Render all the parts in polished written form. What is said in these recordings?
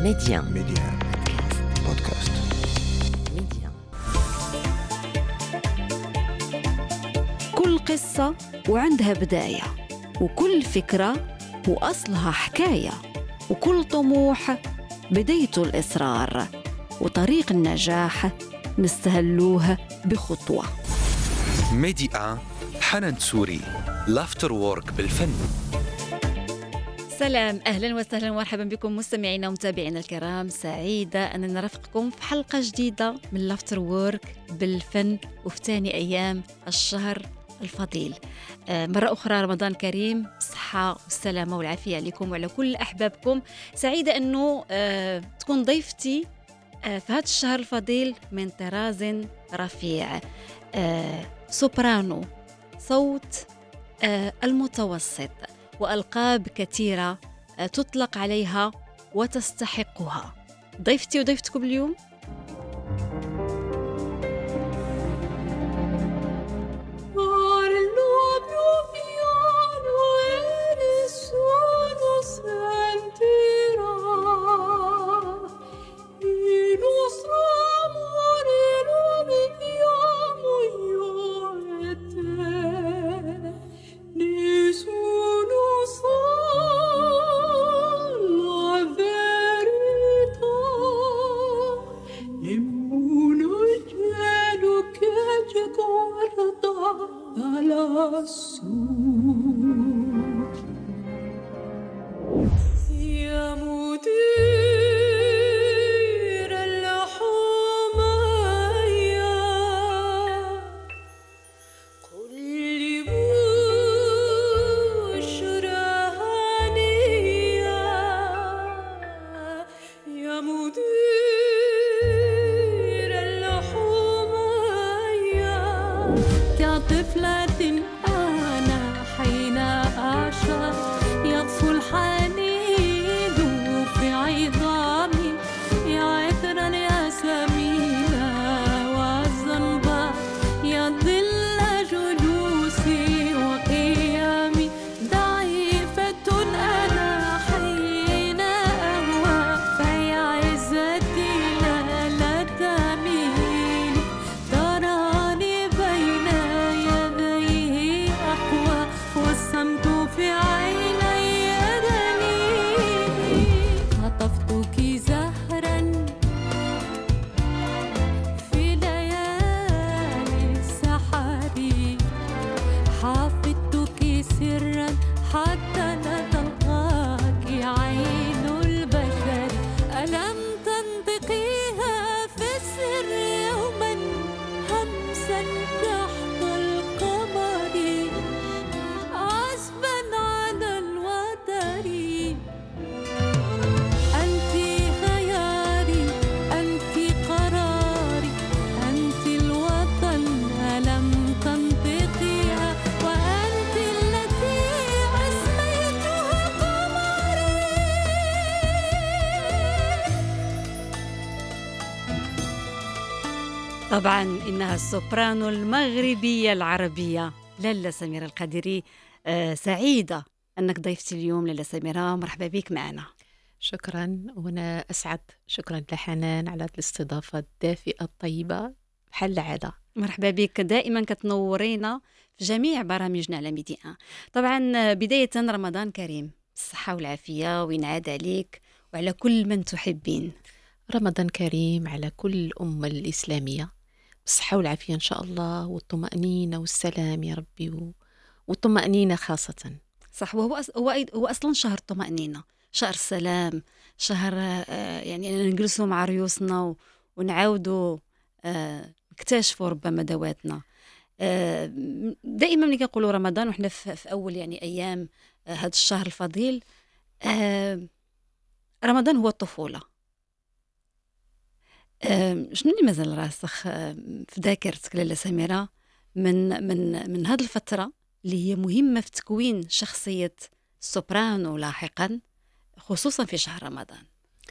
ميديان بودكاست. كل قصة وعندها بداية، وكل فكرة وأصلها حكاية، وكل طموح بدايته الإصرار، وطريق النجاح نستهلوه بخطوة. ميديا حنان سوري، لافتر وورك بالفن. سلام، أهلا وسهلا ومرحبا بكم مستمعينا ومتابعينا الكرام. سعيدة أن نرافقكم في حلقة جديدة من لافتر وورك بالفن، وفي ثاني أيام الشهر الفضيل. مرة أخرى رمضان كريم، الصحة والسلامة والعافية عليكم وعلى كل أحبابكم. سعيدة أنه تكون ضيفتي في هذا الشهر الفضيل من طراز رفيع، سوبرانو، صوت المتوسط، وألقاب كثيرة تطلق عليها وتستحقها. ضيفتي وضيفتكم اليوم طبعاً إنها السوبرانو المغربية العربية لاله سميرة القادري. سعيدة أنك ضيفتي اليوم لاله سميرة، مرحبا بك معنا. شكراً، وأنا أسعد. شكراً لحنان على الاستضافة الدافئة الطيبة بحال العادة. مرحبا بك، دائماً كتنورينا في جميع برامجنا على ميديا. طبعاً بداية رمضان كريم، الصحة والعافية وينعاد عليك وعلى كل من تحبين. رمضان كريم على كل الأمة الإسلامية، بالصحة والعافية إن شاء الله، والطمأنينة والسلام يا ربي، والطمأنينة خاصة. صح، هو أصلا شهر الطمأنينة، شهر السلام، شهر يعني نجلسوا مع ريوسنا ونعاودوا نكتشفوا ربما ذواتنا. دائما ملي كنقولوا رمضان وحنا في أول يعني أيام هذا الشهر الفضيل، رمضان هو الطفولة. شنو اللي مازال راسخ في ذاكرتك لاله سميرة من هذه الفترة اللي هي مهمة في تكوين شخصية السوبرانو لاحقا، خصوصا في شهر رمضان؟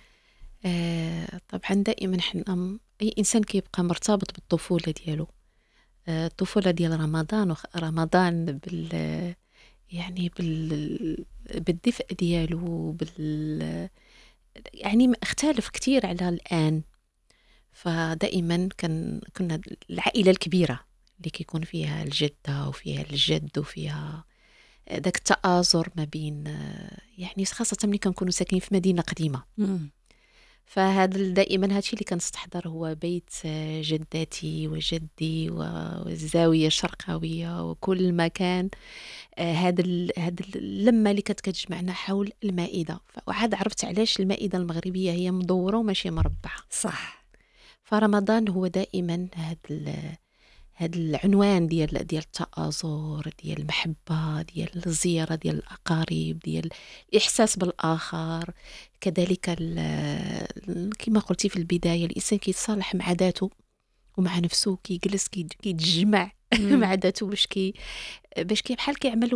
طبعا دائما حنا أي إنسان كيبقى مرتبط بالطفولة ديالو، الطفولة ديال رمضان يعني بالدفء ديالو، يعني اختلف كتير على الآن. فدائما كنا العائلة الكبيرة اللي كيكون فيها الجدة وفيها الجد وفيها داك التآزر ما بين، يعني خاصة ملي كنكونوا ساكنين في مدينة قديمة. فهذا دائما هادشي اللي كنستحضر هو بيت جداتي وجدي والزاوية الشرقاوية وكل مكان. هذا اللمة اللي كانت كتجمعنا حول المائدة. وعاد عرفت علاش المائدة المغربية هي مدورة وماشي مربعة. صح. فرمضان هو دائما هذا العنوان ديال التآزر، ديال المحبة، ديال الزيارة ديال الأقارب، ديال الإحساس بالآخر. كذلك كما قلتي في البداية، الإنسان كيتصالح مع ذاته ومع نفسه، كيجلس كيتجمع مع ذاته باش بحال كيعمل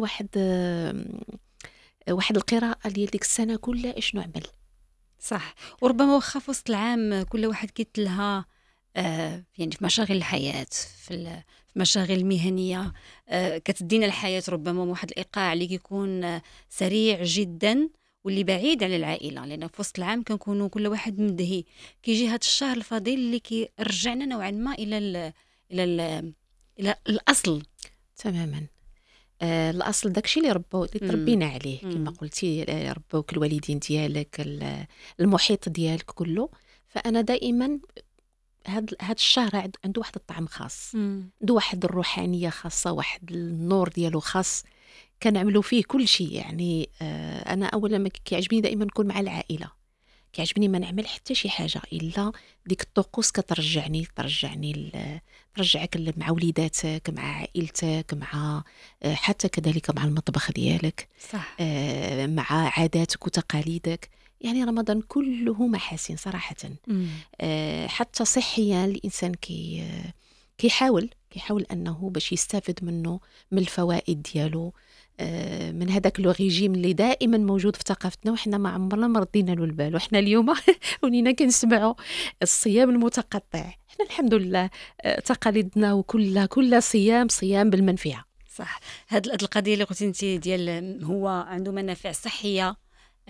واحد القراءة ديال ديك السنة كلها اشنو عمل. صح. وربما وخا في وسط العام كل واحد كيتلها يعني في مشاغل الحياة، في مشاغل المهنية، كتدينا الحياة ربما واحد الإيقاع اللي كيكون سريع جدا واللي بعيد على العائلة، لأن في وسط العام كنكونوا كل واحد مدهي. كيجي هذا الشهر الفضيل اللي كيرجعنا نوعا ما إلى الأصل تماما. الأصل داكشي اللي تربينا عليه كما قلتي، ربوك الوالدين ديالك، المحيط ديالك كله. فأنا دائما هاد الشهر عنده واحد الطعم خاص، عنده واحد الروحانية خاصة، واحد النور ديالو خاص كنعملوا فيه كل شيء. يعني أنا أولا ما كيعجبني دائما نكون مع العائلة، كيعجبني ما نعمل حتى شي حاجة إلا ديك الطقوس ترجعك مع وليداتك، مع عائلتك، مع حتى كذلك مع المطبخ ديالك. صح. مع عاداتك وتقاليدك. يعني رمضان كله محاسن صراحة. حتى صحيا الإنسان كيحاول أنه باش يستافد منه، من الفوائد ديالو، من هذاك لو ريجيم اللي دائما موجود في ثقافتنا وحنا ما عمرنا ما ردينا له البال. وحنا اليوم ولينا كنسمعوا الصيام المتقطع. احنا الحمد لله تقاليدنا وكلها صيام بالمنفعة. صح. هاد القضية اللي قلتي انت ديال هو عنده منافع صحية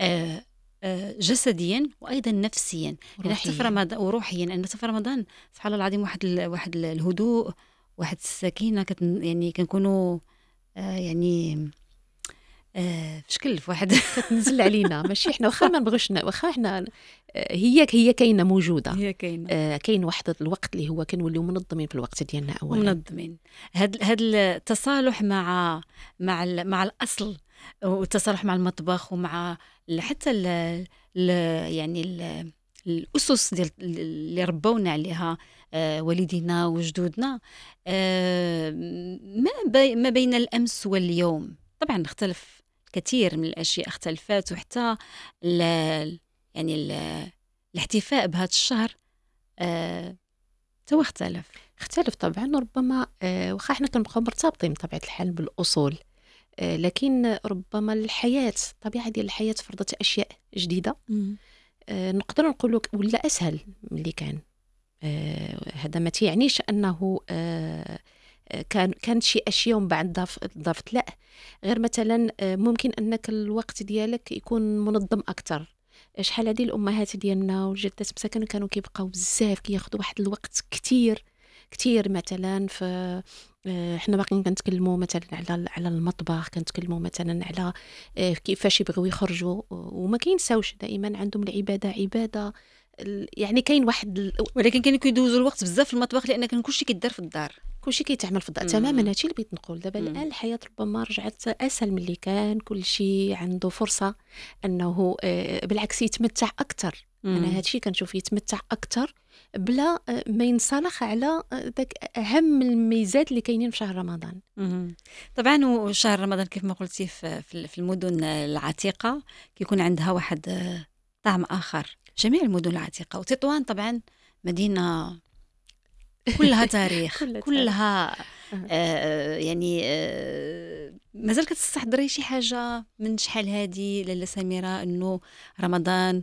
جسديا وايضا نفسيا، يعني حتى في رمضان وروحيا. ان في رمضان سبحان الله العظيم واحد الهدوء، واحد السكينه، يعني كنكونوا يعني في شكل في واحد كتنزل علينا. ماشي احنا واخا ما نبغيوش، واخا احنا هي كاينه موجوده، هي كاينه. كاين واحد الوقت اللي هو كنوليو منظمين في الوقت ديالنا اولا، منظمين. هاد التصالح مع الاصل، والتصالح مع المطبخ، ومع حتى يعني الأسس ديال اللي ربونا عليها والدينا وجدودنا. ما بين الأمس واليوم طبعا اختلف كثير من الأشياء، اختلفات. وحتى يعني الاحتفاء بهذا الشهر تو اختلف طبعا. ربما واخا احنا كنبقاو مرتبطين بطبيعة الحال بالأصول، لكن ربما الطبيعة ديال الحياة فرضت أشياء جديدة. نقدر نقولوا ولا أسهل من اللي كان. هذا ما تيعنيش أنه كانت شي أشياء ومن بعد ضافت، لا، غير مثلا ممكن أنك الوقت ديالك يكون منظم أكتر. شحال هذه الأمهات ديالنا والجدات مساكن كانوا كيبقاو بزاف كياخذوا واحد الوقت كتير مثلا. احنا باقيين كنتكلموا مثلا على المطبخ، كنتكلموا مثلا على كيفاش يبغيو يخرجوا، وما كينساوش دائما عندهم العباده عباده. يعني كاين واحد ولكن كانوا كيدوزوا الوقت بزاف في المطبخ، لان كان كلشي كيدار في الدار، كلشي كيتعمل في الدار. تماما هادشي اللي بغيت نقول. دابا الان الحياه ربما رجعت اسهل من اللي كان، كلشي عنده فرصه انه بالعكس يتمتع اكثر. انا هادشي كنشوف يتمتع اكثر بلا ما ينصلخ على داك اهم الميزات اللي كاينين في شهر رمضان. طبعا. وشهر رمضان كيف ما قلتي في المدن العتيقه كيكون عندها واحد طعم اخر. جميع المدن العتيقه، وتطوان طبعا مدينه كلها تاريخ كلها يعني مازال كتستحضري شي حاجه من شحال هادي لاله سميره، انه رمضان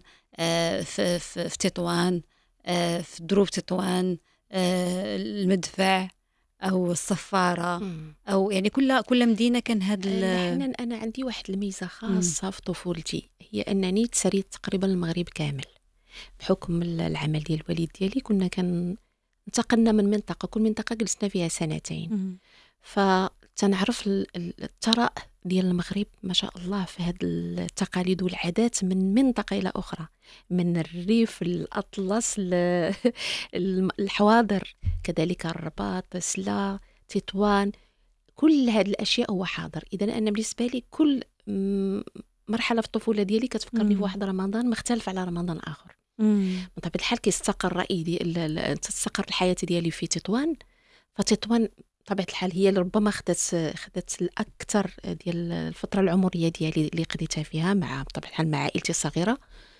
في تطوان، في دروب تطوان، المدفع، او الصفاره، مم. او يعني كل مدينه كان هاد الحنان انا عندي واحد الميزه خاصه في طفولتي، هي انني تسريت تقريبا المغرب كامل بحكم العمل ديال الوالد ديالي. كنا انتقلنا من منطقه، كل منطقه جلسنا فيها سنتين، فتنعرف الثراء ديال المغرب ما شاء الله في هذه التقاليد والعادات من منطقه الى اخرى، من الريف الاطلس الحواضر، كذلك الرباط، سلا، تطوان، كل هذه الاشياء هو حاضر. اذا انا بالنسبه لي كل مرحله في الطفوله ديالي كتفكرني بواحد رمضان مختلف على رمضان اخر. من طبيعه الحال كيستقر الراي ديال تستقر الحياه ديالي في تطوان. فتطوان طبيعه الحال هي اللي ربما خدت الاكثر ديال الفتره العمريه ديالي اللي قضيتها فيها مع بطبيعه الحال مع عائلتي الصغيره.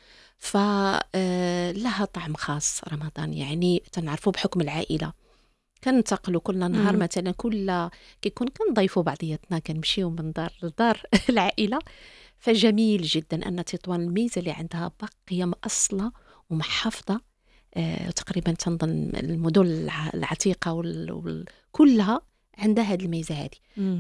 فلها طعم خاص رمضان، يعني تنعرفوا بحكم العائله، كننتقلوا كل نهار مثلا كيكون كنضيفوا بعضياتنا، كنمشيو من دار لدار العائله. فجميل جدا ان تطوان الميزه اللي عندها باقيه مأصله ومحافظه. تقريبا تنظن المدن العتيقه كلها عندها هذه الميزه هذه.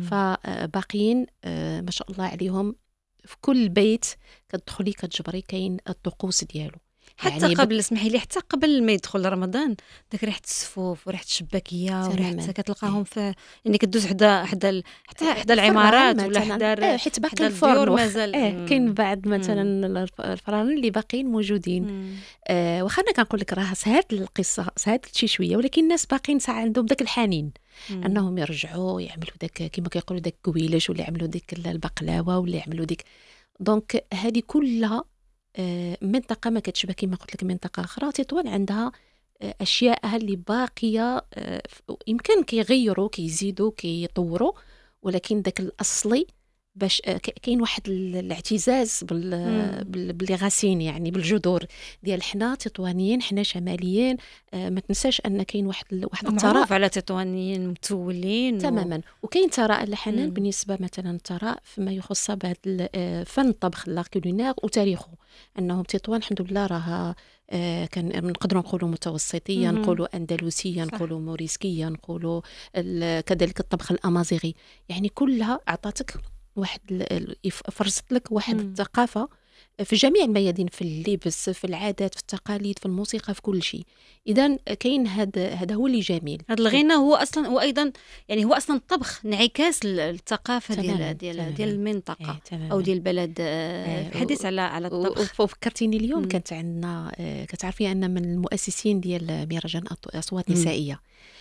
فباقيين ما شاء الله عليهم، في كل بيت كتدخلي كتجبري كاين الطقوس ديالو. حتى يعني قبل اسمحي لي، حتى قبل ما يدخل رمضان داك ريحه السفوف وريحه الشباكيه وريحه كتلقاهم في يعني كدوز حتى العمارات ولا حتى باقي الفرن مازال كاين بعض مثلا الفران اللي باقيين موجودين. واخا انا كنقول لك راه سهات القصه سهات شي شويه، ولكن الناس باقيين ساعه عندهم داك الحنين انهم يرجعوا يعملوا داك كما كيقولوا داك كويلش، ولا يعملوا ديك البقلاوه، ولا يعملوا ديك. دونك هذه كلها منطقة ما كتشبه كما قلت لك منطقة أخرى. تطوان عندها أشياء اللي باقية، يمكن كيغيروا كيزيدوا كيطوروا، ولكن داك الأصلي باش كاين واحد الاعتزاز باللي غاسين، يعني بالجذور ديال حنا تطوانيين، حنا شماليين. ما تنساش ان كاين واحد الثراء على تطوانيين متولين تماما. وكاين ثراء الحنان بالنسبه مثلا الثراء فيما يخص بعض فن الطبخ لا كولينير وتاريخه، انهم تطوان الحمد لله راها كان نقدروا نقولوا متوسطيه، نقولوا اندلسيه، نقولوا موريسكيه، نقولوا كذلك الطبخ الامازيغي، يعني كلها اعطتك واحد فرزت لك واحد الثقافه في جميع الميادين، في اللبس، في العادات، في التقاليد، في الموسيقى، في كل شيء. اذا كاين هذا هو اللي جميل. هذا الغناء هو اصلا هو ايضا يعني هو اصلا الطبخ انعكاس الثقافه ديال المنطقه او ديال البلد. الحديث على الطبخ وفكرتيني اليوم كانت عندنا كتعرفي ان من المؤسسين ديال مهرجان اصوات نسائيه،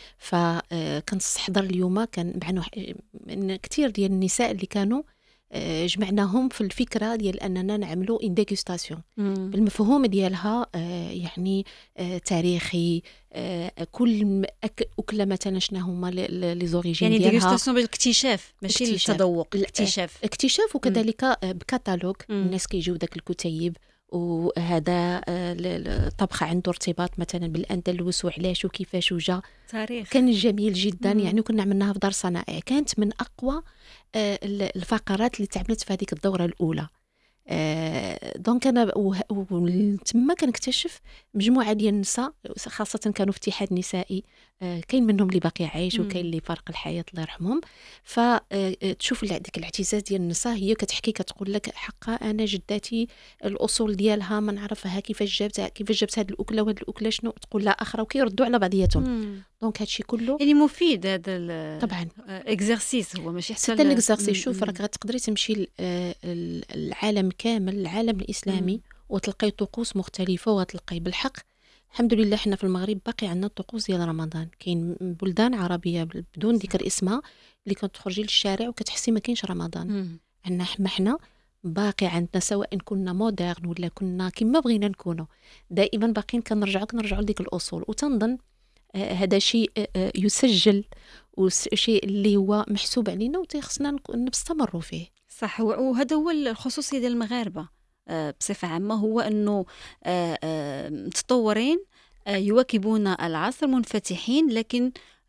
فكنستحضر اليوم كان معنا من كثير ديال النساء اللي كانوا جمعناهم في الفكره ديال اننا نعملوا ان ديغوستاسيون بالمفهوم ديالها، يعني تاريخي. كل اكله مثلا شنو هما لي زوريجين يعني ديالها، ديغوستاسيون بالاكتشاف ماشي التذوق، الاكتشاف وكذلك بكتالوج. الناس كيجيو داك الكتيب، وهذا الطبخ عنده ارتباط مثلا بالاندلس وعلاش وكيفاش وجا تاريخ. كان جميل جدا. يعني كنا عملناها في دار صنائع، كانت من اقوى الفقرات اللي تعملت في هذيك الدوره الاولى. دونك انا تما كنكتشف مجموعه ديال النساء، خاصه كانوا في اتحاد نسائي، كاين منهم اللي باقي عايش وكاين اللي فارق الحياه الله يرحمهم. فتشوف ديك الاعتزاز ديال النساء، هي كتحكي كتقول لك حقا انا جداتي الاصول ديالها ما نعرفها، كيفاش جابت هذه الاكله وهذه الاكله شنو، تقول لا اخرى، وكيردوا على بعضياتهم. دونك هادشي كله يعني مفيد هذا طبعا اكزرسيس، هو ماشي حتى الاكزرسيس. شوف راك غتقدري تمشي العالم كامل، العالم الاسلامي، وتلقاي طقوس مختلفه، وتلقاي بالحق الحمد لله حنا في المغرب باقي عندنا الطقوس ديال رمضان. كاين بلدان عربيه بدون ذكر اسمها اللي كتخرجي للشارع وكتحسي ما كاينش رمضان. عندنا حنا باقي عندنا، سواء كنا مودرن ولا كنا كما بغينا نكونوا، دائما باقيين كنرجعوا لديك الاصول. وتنظن هذا شيء يسجل وشيء اللي هو محسوب علينا وتخصنا نستمروا فيه. صح. وهذا هو الخصوصية ديال المغاربة بصفة عامة، هو أنه متطورين، يواكبون العصر، منفتحين، لكن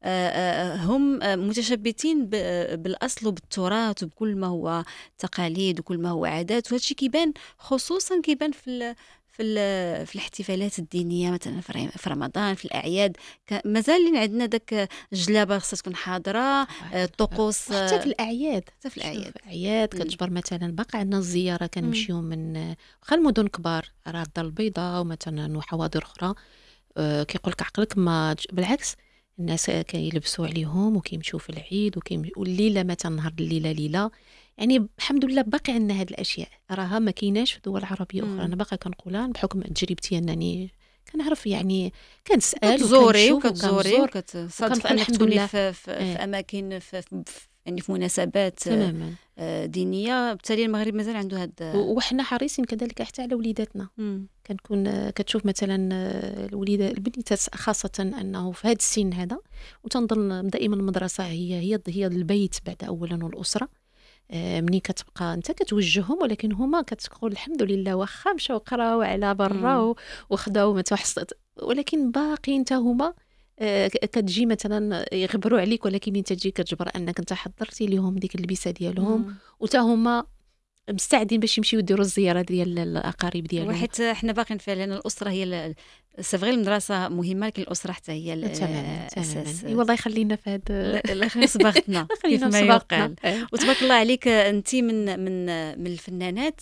هم متشبتين بالأصل وبالتراث وبكل ما هو تقاليد وكل ما هو عادات. وهذا الشيء كيبان، خصوصا كيبان في الاحتفالات الدينيه مثلا في رمضان في الاعياد مازال عندنا داك الجلابه خصها تكون حاضره، الطقوس حتى في الاعياد. حتى في الاعياد اعياد كتجبر مثلا باقي عندنا الزياره كنمشيو من واخا المدن كبار راه الدار البيضاء ومثلا وحواضر اخرى كيقول لك عقلك ما بالعكس الناس كيلبسوا عليهم وكيمشيو في العيد والليله مثلا نهار الليله ليله يعني الحمد لله باقي عندنا هاد الاشياء راها ما كايناش في دول عربيه اخرى. انا باقي كنقولها بحكم تجربتي انني كنعرف يعني كنسال كتزوري وكنشوف وكتصادف انك تكوني في اماكن يعني في مناسبات تماما دينيه. بالتالي المغرب مازال عنده هاد وحنا حريصين كذلك حتى على وليداتنا. كنكون كتشوف مثلا الوليدات البنيتات خاصه انه في هذا السن هذا وتنظن دائما المدرسه هي البيت بعد اولا والاسره. مني كتبقى انت كتوجههم ولكن هما كتقول الحمد لله واخا مشاو قراو على برا وخداو متوحصت ولكن باقي انت هما كتجي مثلا يغبروا عليك ولكن انت تجي كتجبر انك انت حضرتي لهم ديك اللبسه ديالهم وتا هما مستعدين باش يمشيو يديروا الزياره ديال الاقارب ديالهم. وحيت احنا باقيين فعلا الاسره هي سافغي المدرسه مهمه لكن الاسره حتى هي الاساس. والله يخلينا في هذا الله صبغتنا كيف ما يقال. وتبارك الله عليك انت من الفنانات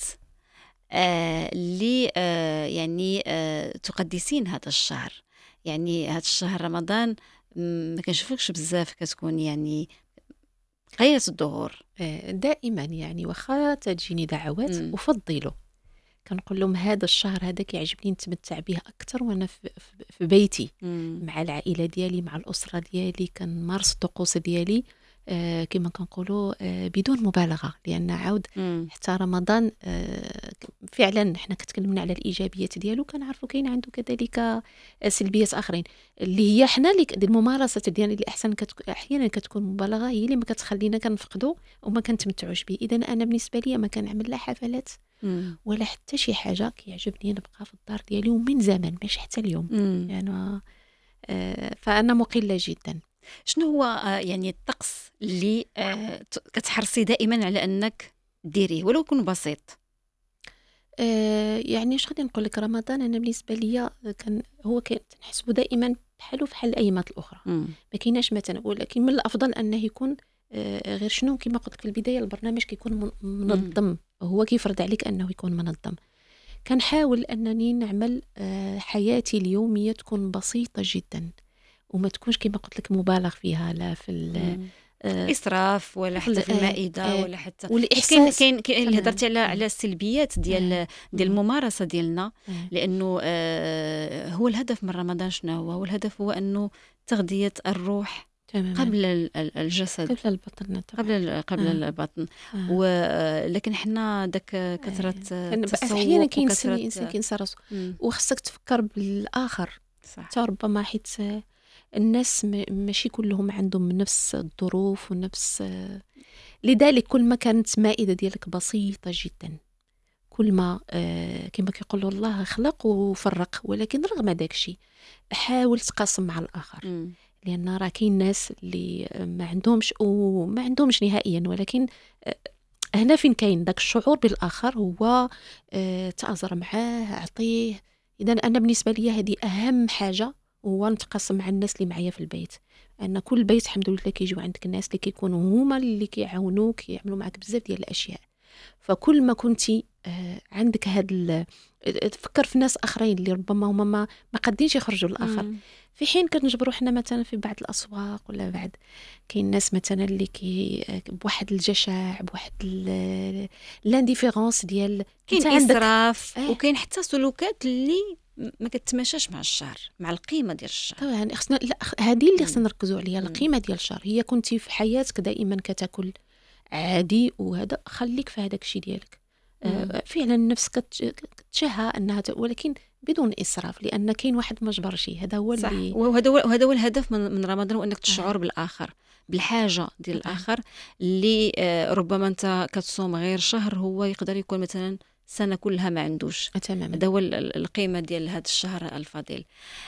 اللي يعني تقدسين هذا الشهر. يعني هذا الشهر رمضان ما كنشوفكش بزاف كتكون يعني غير الظهور دائما يعني واخا تجيني دعوات وفضلوا كنقول لهم هذا الشهر هذا كيعجبني نتمتع به اكثر وانا في بيتي مع العائله ديالي مع الاسره ديالي كنمارس الطقوس ديالي كما كنقولوا بدون مبالغه لان عاود حتى رمضان فعلا حنا كتكلمنا على الايجابيات ديالو كنعرفوا كاين عنده كذلك سلبيات اخرين اللي هي حنا اللي الممارسه ديالنا اللي احيانا كتكون مبالغه هي اللي ما كتخلينا كنفقدوا وما كنتمتعوش به. اذا انا بالنسبه لي ما كنعمل لا حفلات ولا حتى شي حاجه كيعجبني نبقى في الدار ديالي ومن زمان ماشي حتى اليوم يعني فانا مقله جدا. شنو هو يعني الطقس اللي كتحرصي دائما على انك ديريه ولو يكون بسيط؟ يعني اش غادي نقول لك رمضان انا بالنسبه ليا تنحسبه دائما بحالو بحال الايامات الاخرى ما كايناش مثلا ولكن من الافضل انه يكون غير شنو كما قلت لك في البدايه البرنامج كيكون منظم هو كيفرض عليك انه يكون منظم. كنحاول انني نعمل حياتي اليوميه تكون بسيطه جدا وما تكونش كما قلت لك مبالغ فيها لا في اسراف ولا حتى في المائده ولا حتى والاحساس. كاين اللي هضرتي على السلبيات ديال الممارسه ديالنا لانه هو الهدف من رمضان شنو هو الهدف هو انه تغذيه الروح قبل الجسد قبل البطن ولكن حنا داك كثره احيانا كاين الانسان كينسى راسو وخصك تفكر بالاخر حتى ربما حيت الناس ماشي كلهم عندهم نفس الظروف ونفس لذلك كل ما كانت مائدة ديالك بسيطة جدا كل ما كما كيقولوا الله خلق وفرق ولكن رغم داك الشيء حاول تقاسم مع الآخر لأن راه كاين ناس اللي ما عندهمش نهائيا ولكن هنا فين كاين داك الشعور بالآخر هو تأزر معاه أعطيه. إذا أنا بالنسبة لي هذه أهم حاجة هو نتقاسم مع الناس اللي معايا في البيت ان كل بيت الحمد لله كيجيو عندك الناس اللي كيكونوا هما اللي كيعاونوك يعملوا معك بزاف ديال الاشياء. فكل ما كنتي عندك تفكر في ناس اخرين اللي ربما هما ما قادينش يخرجوا للاخر في حين كنجبروا حنا مثلا في بعض الاسواق ولا بعد كاين ناس مثلا اللي بواحد الجشع بواحد لانديفيرونس ديال كاين اسراف وكاين حتى سلوكات اللي ما كتماشاش مع الشهر مع القيمه ديال الشهر. طبعا خصنا هذه اللي خصنا نركزوا عليها القيمه ديال الشهر. هي كنتي في حياتك دائما كتاكل عادي وهذا خليك في هذاك الشيء ديالك فعلا نفسك كتشهى انها ولكن بدون اسراف لان كاين واحد ما جبرش هذا هو صح. اللي وهذا هو الهدف من رمضان وانك تشعر بالاخر بالحاجه ديال الاخر اللي ربما انت كتصوم غير شهر هو يقدر يكون مثلا سنة كلها ما عندوش. تماما. هذا هو القيمة ديال هذا الشهر الفضيل.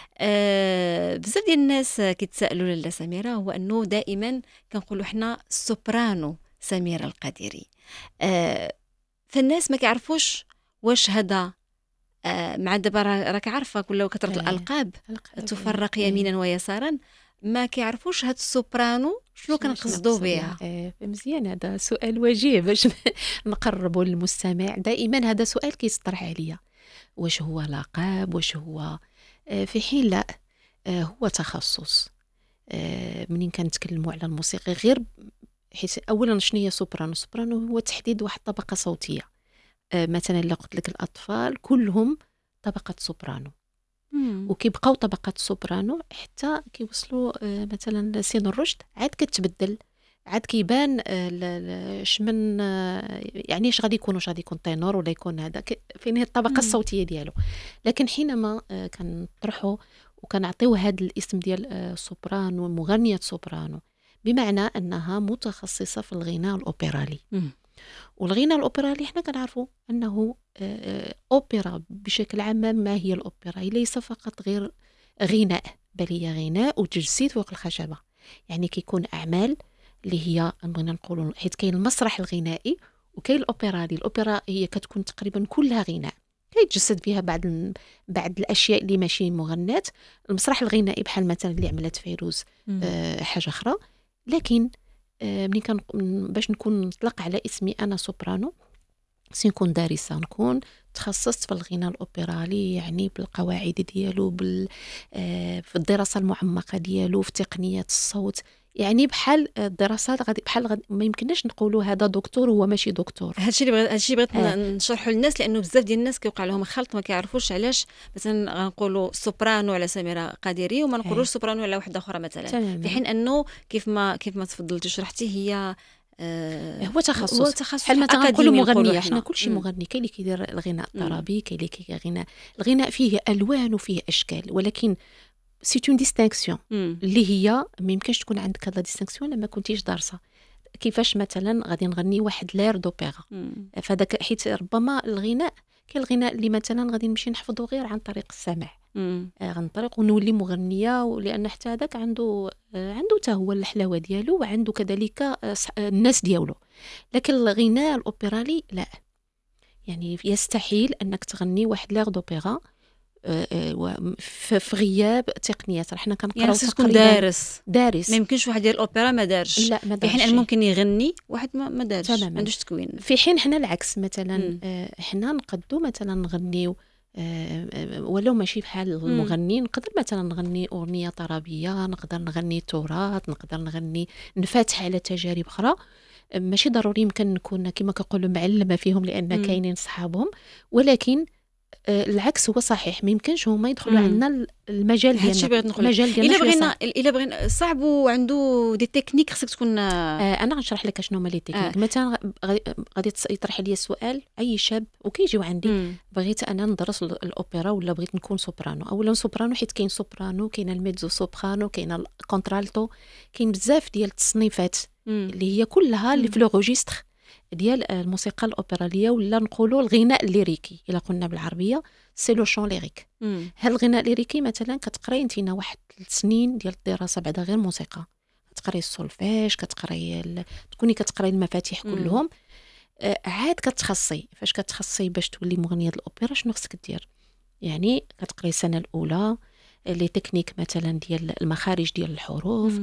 بزاف ديال الناس كيتسائلوا لاله سميرة هو أنه دائما كنقولوا حنا سوبرانو سميرة القديري. فالناس ما كيعرفوش واش هذا مع دابا راك عارفه كل كثره الالقاب تفرق يمينا ويسارا، ما كيعرفوش هاد السوبرانو شنو كنقصدوا بها. مزيان، هذا سؤال وجيه باش نقربوا للمستمع. دائما هذا سؤال كيطرح عليا، واش هو لقب، واش هو في حين لا، هو تخصص. منين كنتكلموا على الموسيقى غير حيت اولا شنو هي سوبرانو؟ سوبرانو هو تحديد واحد الطبقه صوتيه. مثلا الا قلت لك الاطفال كلهم طبقه سوبرانو، وكيبقاو طبقه سوبرانو حتى كيوصلوا مثلا سن الرشد، عاد كتبدل، عاد كيبان شمن يعني اش غادي يكون، واش غادي يكون تينور ولا يكون هذا فين هي الطبقه الصوتيه ديالو. لكن حينما كنطرحوا وكنعطيو هذا الاسم ديال سوبرانو، مغنيه سوبرانو، بمعنى انها متخصصه في الغناء الاوبرالي. والغناء الاوبرالي حنا كنعرفوا انه اوبرا بشكل عام. ما هي الاوبرا؟ ليس فقط غير غناء، بل هي غناء وتجسيد فوق الخشبه. يعني كيكون اعمال اللي هي بغينا نقولوا، حيت كاين المسرح الغنائي وكاين الاوبرالي. الاوبرا هي كتكون تقريبا كلها غناء، كيتجسد فيها بعض الاشياء اللي ماشي مغنات. المسرح الغنائي بحال مثلا اللي عملت فيروز حاجه اخرى. لكن ملي باش نكون نطلق على اسمي انا سوبرانو، سنكون دارسه، نكون تخصصت في الغناء الاوبرالي، يعني بالقواعد ديالو، في الدراسه المعمقه ديالو، في تقنيات الصوت. يعني بحال الدراسات بحال ما يمكنناش نقولوا هذا دكتور هو ماشي دكتور. هادشي بغيت نشرحوا للناس، لانه بزاف ديال الناس كيوقع لهم خلط، ما كيعرفوش علاش مثلا غنقولوا سوبرانو على سميرة قادري وما نقولوش سوبرانو على واحده اخرى مثلا. في حين انه كيف ما تفضلتي شرحتي، هي هو تخصص بحال ما تنقولوا مغنيه. حنا كلشي مغني. كاين اللي كيدير الغناء الطربي، كاين اللي كيغنى. الغناء فيه الوان وفيه اشكال، ولكن سي اون ديستينكسيون اللي هي ما يمكنش تكون عندك هذا ديستينكسيون لما كنتيش دارسه. كيفاش مثلا غادي نغني واحد لير دوبيرا، فداك حيت ربما الغناء كاين الغناء اللي مثلا غادي نمشي نحفظه غير عن طريق السمع، غنطرق ونولي مغنيه، لان حتى هذاك عنده حتى هو الحلاوه ديالو، وعنده كذلك الناس ديالو. لكن الغناء الاوبرالي لا، يعني يستحيل انك تغني واحد لير دوبيرا في غياب تقنيات. حنا كنقراو يعني تكون دارس. ما يمكنش واحد ديال الاوبرا ما دارش. لا، ما دارش. في حين ممكن يغني واحد ما دارش، ما عندوش تكوين. في حين حنا العكس، مثلا حنا نقدو مثلا نغنيو ولو ماشي بحال المغني. نقدر مثلا نغني اغنيه طربيه، نقدر نغني تراث، نقدر نغني نفتح على تجارب اخرى. ماشي ضروري يمكن نكون كما كنقولوا معلمه فيهم لان كاينين صحابهم، ولكن العكس هو صحيح. ما يمكنش هما يدخلوا عندنا المجال ديالنا. الا بغينا صعب وعنده دي تكنيك خصك تكون. انا غنشرح لك شنو هما لي تكنيك. مثلا غادي يطرح لي السؤال اي شاب وكيجيو عندي، بغيت انا ندرس الاوبرا ولا بغيت نكون سوبرانو. اولا سوبرانو حيت كاين سوبرانو، كاين الميزو سوبرانو، كاين الكونترالتو، كاين بزاف ديال التصنيفات اللي هي كلها اللي في لو ريجستر ديال الموسيقى الاوبراليه، ولا نقولوا الغناء الليريكي الا قلنا بالعربيه سي لو شون ليريك. هاد الغناء الليريكي مثلا كتقراي انتينا واحد السنين ديال الدراسه بعدا غير موسيقى، كتقراي السولفيج، تكوني كتقراي المفاتيح كلهم. عاد كتخصصي فاش كتخصصي باش تولي مغنيه الاوبرا شنو خصك دير. يعني كتقراي السنه الاولى لي تكنيك مثلا ديال المخارج ديال الحروف،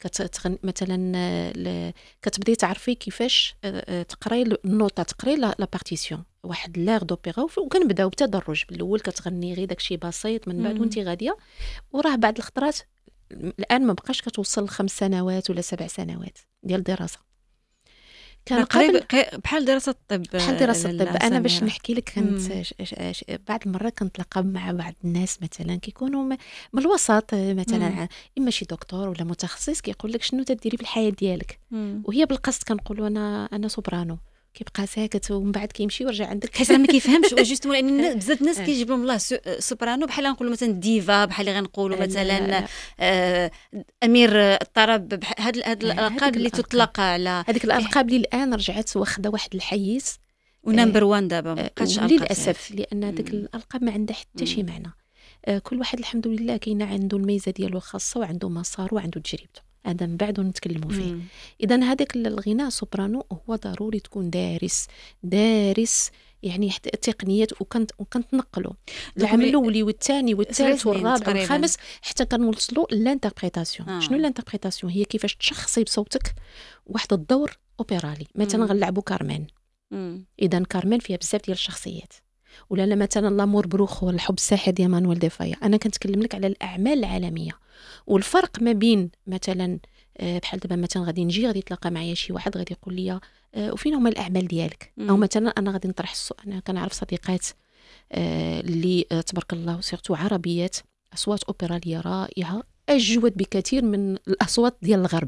مثلا كتبداي تعرفي كيفاش تقراي النوطه، تقراي لا بارتيسيون واحد لير دوبيرا. وكنبداو بتدرج، بالاول كتغني غير داكشي بسيط، من بعد وانت غاديه. وراه بعد الخطرات الان ما بقاش كتوصل 5 سنوات ولا 7 سنوات ديال الدراسه. كان قريب بحال دراسه الطب. انا باش نحكي لك، كنت بعض المرات كنتلاقى مع بعض الناس مثلا كيكونوا من الوسط، مثلا اما شي دكتور ولا متخصص كيقول لك شنو تديري في الحياه ديالك، وهي بالقصد كنقولوا انا سوبرانو، كيبقى ساكت ومن بعد كيمشي ويرجع عندك. حيت ما كيفهمش جوستمون، لان بزاف الناس كيجيب لهم الله سوبرانو بحال نقولوا مثلا ديفا، بحال اللي غنقولوا مثلا امير الطرب. هاد الالقاب اللي تطلق على هذيك الالقاب اللي الان رجعت واخده واحد الحيز ونمبر 1 دابا ما بقاتش للاسف، لان هذيك الالقاب ما عندها حتى شي معنى. كل واحد الحمد لله كاين عنده الميزه ديالو الخاصه، وعنده مسار وعنده تجربته، هذا من بعد نتكلموا فيه. اذا هذاك الغناء سوبرانو هو ضروري تكون دارس يعني حتى التقنيات وكنتنقلوا العام الاولي والثاني والثالث والرابع والخامس حتى كنوصلوا للانتربريتاسيون. شنو الانتربريتاسيون؟ هي كيفاش تشخصي بصوتك واحد الدور اوبرالي. مثلا غنلعبوا كارمين، اذا كارمين فيها بزاف ديال الشخصيات. ولا مثلا لامور بروخ ولا الحب الساحر ديال مانويل ديفايا. انا كنتكلم لك على الاعمال العالميه، والفرق ما بين مثلا بحال دابا مثلا غادي يتلاقى معايا شي واحد غادي يقول لي وفين هما الاعمال ديالك، او مثلا انا غادي نطرح السؤال. انا كنعرف صديقات اللي تبارك الله سيرتو عربيات اصوات اوبراليه رائعه اجود بكثير من الاصوات ديال الغرب.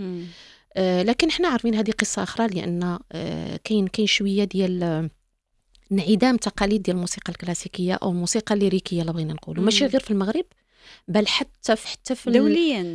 لكن حنا عارفين هذه قصه اخرى، لان كاين شويه ديال انعدام تقاليد ديال الموسيقى الكلاسيكيه او الموسيقى الليريكيه اللي بغينا نقولوا، ماشي غير في المغرب بل حتى في دوليا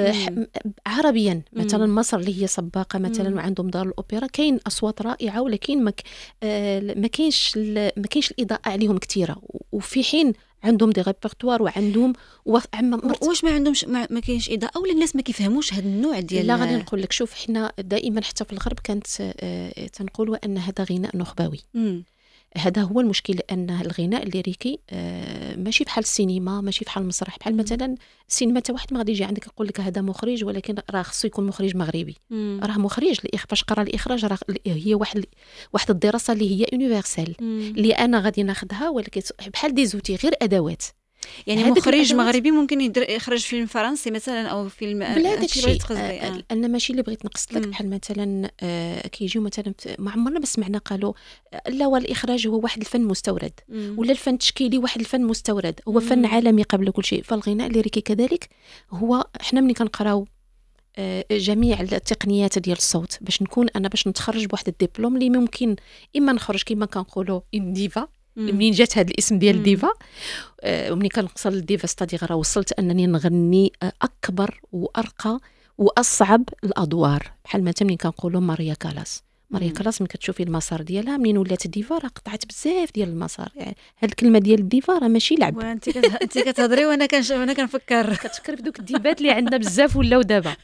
عربيا. مثلا مصر اللي هي سباقه مثلا وعندهم دار الاوبرا كاين اصوات رائعه، ولكن ما كاينش الاضاءه عليهم كثيره، وفي حين عندهم دي ريبرتوار وعندهم واش ما عندهمش ما كاينش اضاءه ولا الناس ما كيفهموش هذا النوع ديال. لا غادي نقول لك، شوف حنا دائما حتى في الغرب كانت تنقولوا ان هذا غناء نخبوي. هذا هو المشكل، ان الغناء الليريكي ماشي بحال السينما، ماشي بحال المسرح. بحال مثلا السينما تا واحد ما غادي يجي عندك يقول لك هذا مخرج، ولكن راه خصو يكون مخرج مغربي. راه مخرج فاش قرا الاخراج راه هي واحد الدراسه اللي هي يونيفرسال اللي انا غادي ناخذها، ولكن بحال دي زوتي غير ادوات. يعني مخرج مغربي ممكن يخرج فيلم فرنسي مثلا او فيلم بلا الشيء. انا ماشي اللي بغيت نقصد لك بحال مثلا كيجيو مثلا ما عمرنا بس سمعنا قالوا لا والاخراج هو واحد الفن مستورد ولا الفن التشكيلي واحد الفن مستورد، هو فن عالمي قبل كل شيء. فالغناء الليريكي كذلك هو حنا ملي كنقراو جميع التقنيات ديال الصوت باش نتخرج بواحد الدبلوم اللي ممكن اما نخرج كما كنقولوا ديفا. منين جات هذا الاسم ديال الديفا، ومنين كنوصل للديفا ستادي راه وصلت انني نغني اكبر وارقى واصعب الادوار. بحال مثلا ملي كنقولوا ماريا كالاس ملي كتشوفي المسار ديالها منين ولات ديفا راه قطعت بزاف ديال المسار. يعني هاد الكلمه ديال الديفا راه ماشي لعب. وانت كتهضري وانا كنفكر كتفكر بدوك الديبات اللي عندنا بزاف ولاو دابا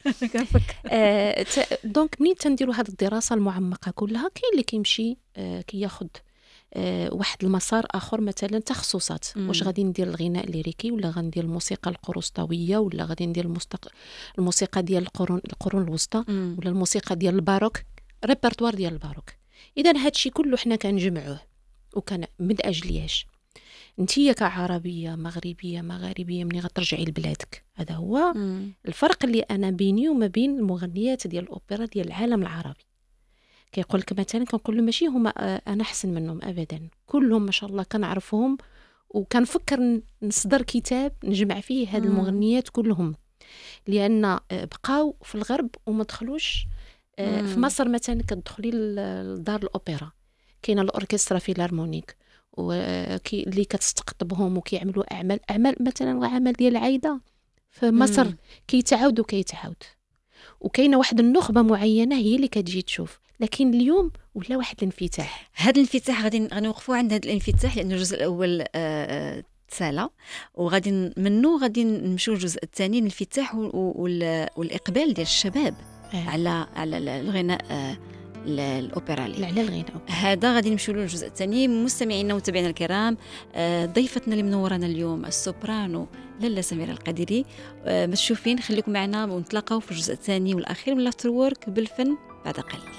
كنفكر. دونك منين تنديروا هذه الدراسه المعمقه كلها، كاين اللي كيمشي كياخذ واحد المسار اخر، مثلا تخصصات. واش غادي ندير الغناء الليريكي ولا غندير الموسيقى القروسطويه ولا غادي ندير الموسيقى ديال القرون الوسطى ولا الموسيقى ديال الباروك، ريبرتوار ديال الباروك. اذا هادشي كله حنا كنجمعوه وكان من اجلياش انتيا كعربيه مغربيه ملي غترجعي لبلادك. هذا هو الفرق اللي انا بيني وما بين المغنيات ديال الاوبرا ديال العالم العربي. كيقول لك مثلا كنقول له ماشي هما انا احسن منهم ابدا، كلهم ما شاء الله كنعرفهم، وكنفكر نصدر كتاب نجمع فيه هاد المغنيات كلهم، لان بقاو في الغرب وما دخلوش. في مصر مثلا كتدخلي لدار الاوبرا كاينه الاوركسترا فيلارمونيك اللي كتستقطبهم وكيعملوا اعمال مثلا العمل ديال عايده في مصر كيتعاود وكاينه واحد النخبه معينه هي اللي كتجي تشوف. لكن اليوم ولا واحد الانفتاح. هذا الانفتاح غادي نوقفوا عند هذا الانفتاح، لأنه الجزء الأول تسالى، وغادي غادي نمشيو للجزء الثاني، الانفتاح والإقبال ديال الشباب على الغناء الأوبرالي. على الغناء هذا غادي نمشيو له الجزء الثاني. مستمعينا ومتابعينا الكرام، ضيفتنا اللي منورنا اليوم السوبرانو لاله سميرة القديري. مشوفين، خليكم معنا ونتلاقاو في الجزء الثاني والأخير من لافتر وورك بالفن بعد قليل.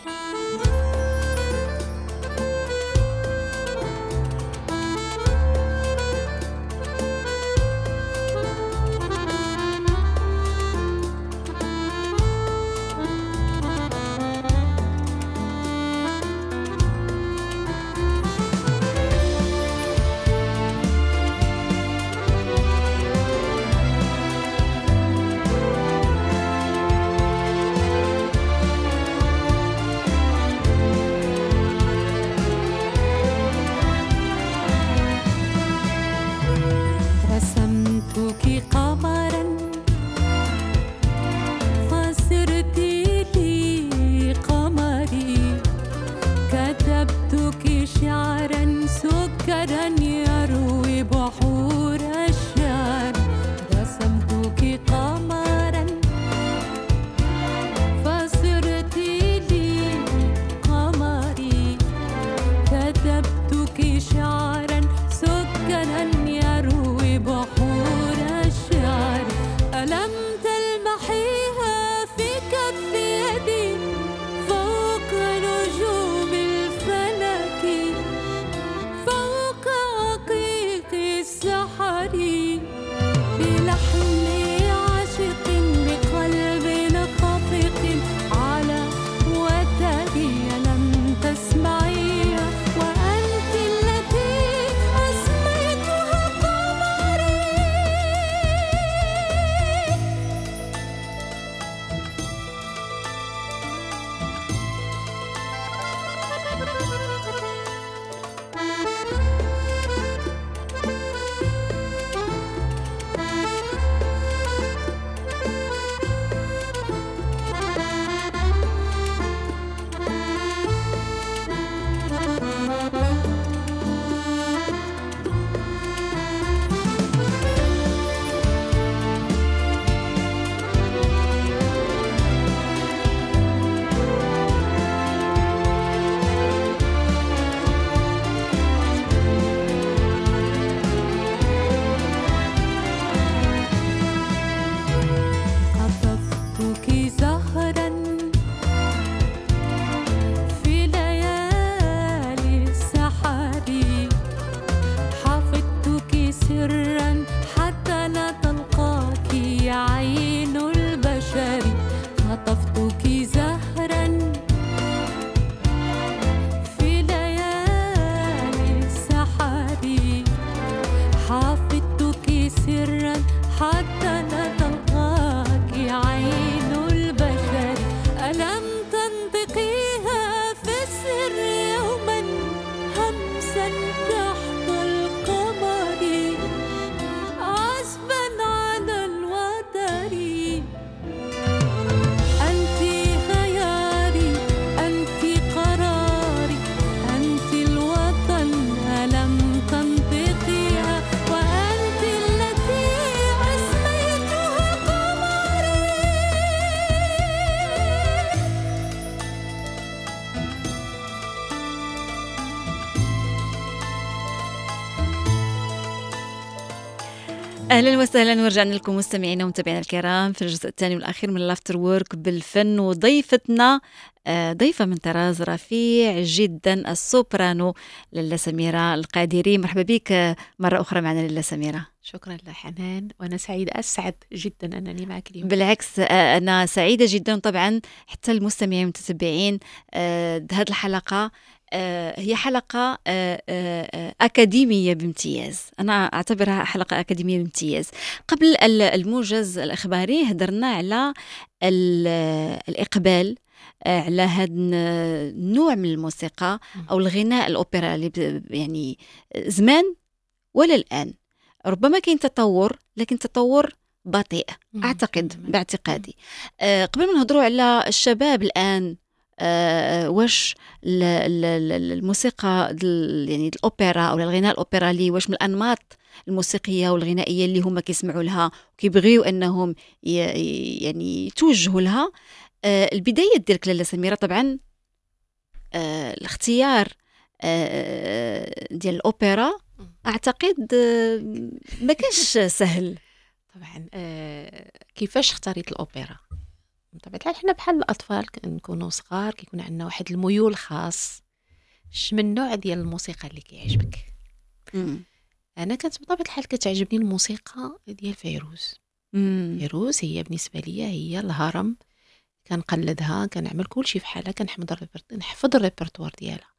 اهلا وسهلا، ورجعنا لكم مستمعينا ومتابعينا الكرام في الجزء الثاني والاخير من لافتر وورك بالفن. وضيفتنا ضيفة من طراز رفيع جدا، السوبرانو لاله سميرة القادري. مرحبا بك مرة أخرى معنا لاله سميرة. شكرا لحنان، وأنا سعيدة أسعد جدا أنني معك اليوم. بالعكس أنا سعيدة جدا، طبعا حتى المستمعين والمتتبعين. هذه الحلقة هي حلقة أكاديمية بامتياز، أنا أعتبرها حلقة أكاديمية بامتياز. قبل الموجز الإخباري هدرنا على الإقبال على هذا النوع من الموسيقى أو الغناء الأوبرا اللي يعني زمان ولا الآن ربما كاين تطور، لكن تطور بطيء أعتقد باعتقادي. قبل ما نهضروا على الشباب الآن، واش الموسيقى يعني الأوبرا أو الغناء الأوبرالي واش من الأنماط الموسيقية والغنائية اللي هما كيسمعوا لها وكيبغيو أنهم يعني يتوجهوا لها. البداية ديالك لاله سميرة، طبعا الاختيار ديال الأوبرا أعتقد ما كانش سهل. طبعا كيفاش اختاريت الأوبرا؟ بطبيعة الحال حنا بحال الأطفال كنكونوا صغار كيكون عندنا واحد الميول خاص. من نوع ديال الموسيقى اللي كيعجبك؟ أنا كانت بطبيعة الحال كتعجبني الموسيقى ديال فيروز. فيروز هي بالنسبة لي هي الهرم، كنقلدها، كنعمل كل شيء بحالها، نحفظ الريبرتوار ديالها.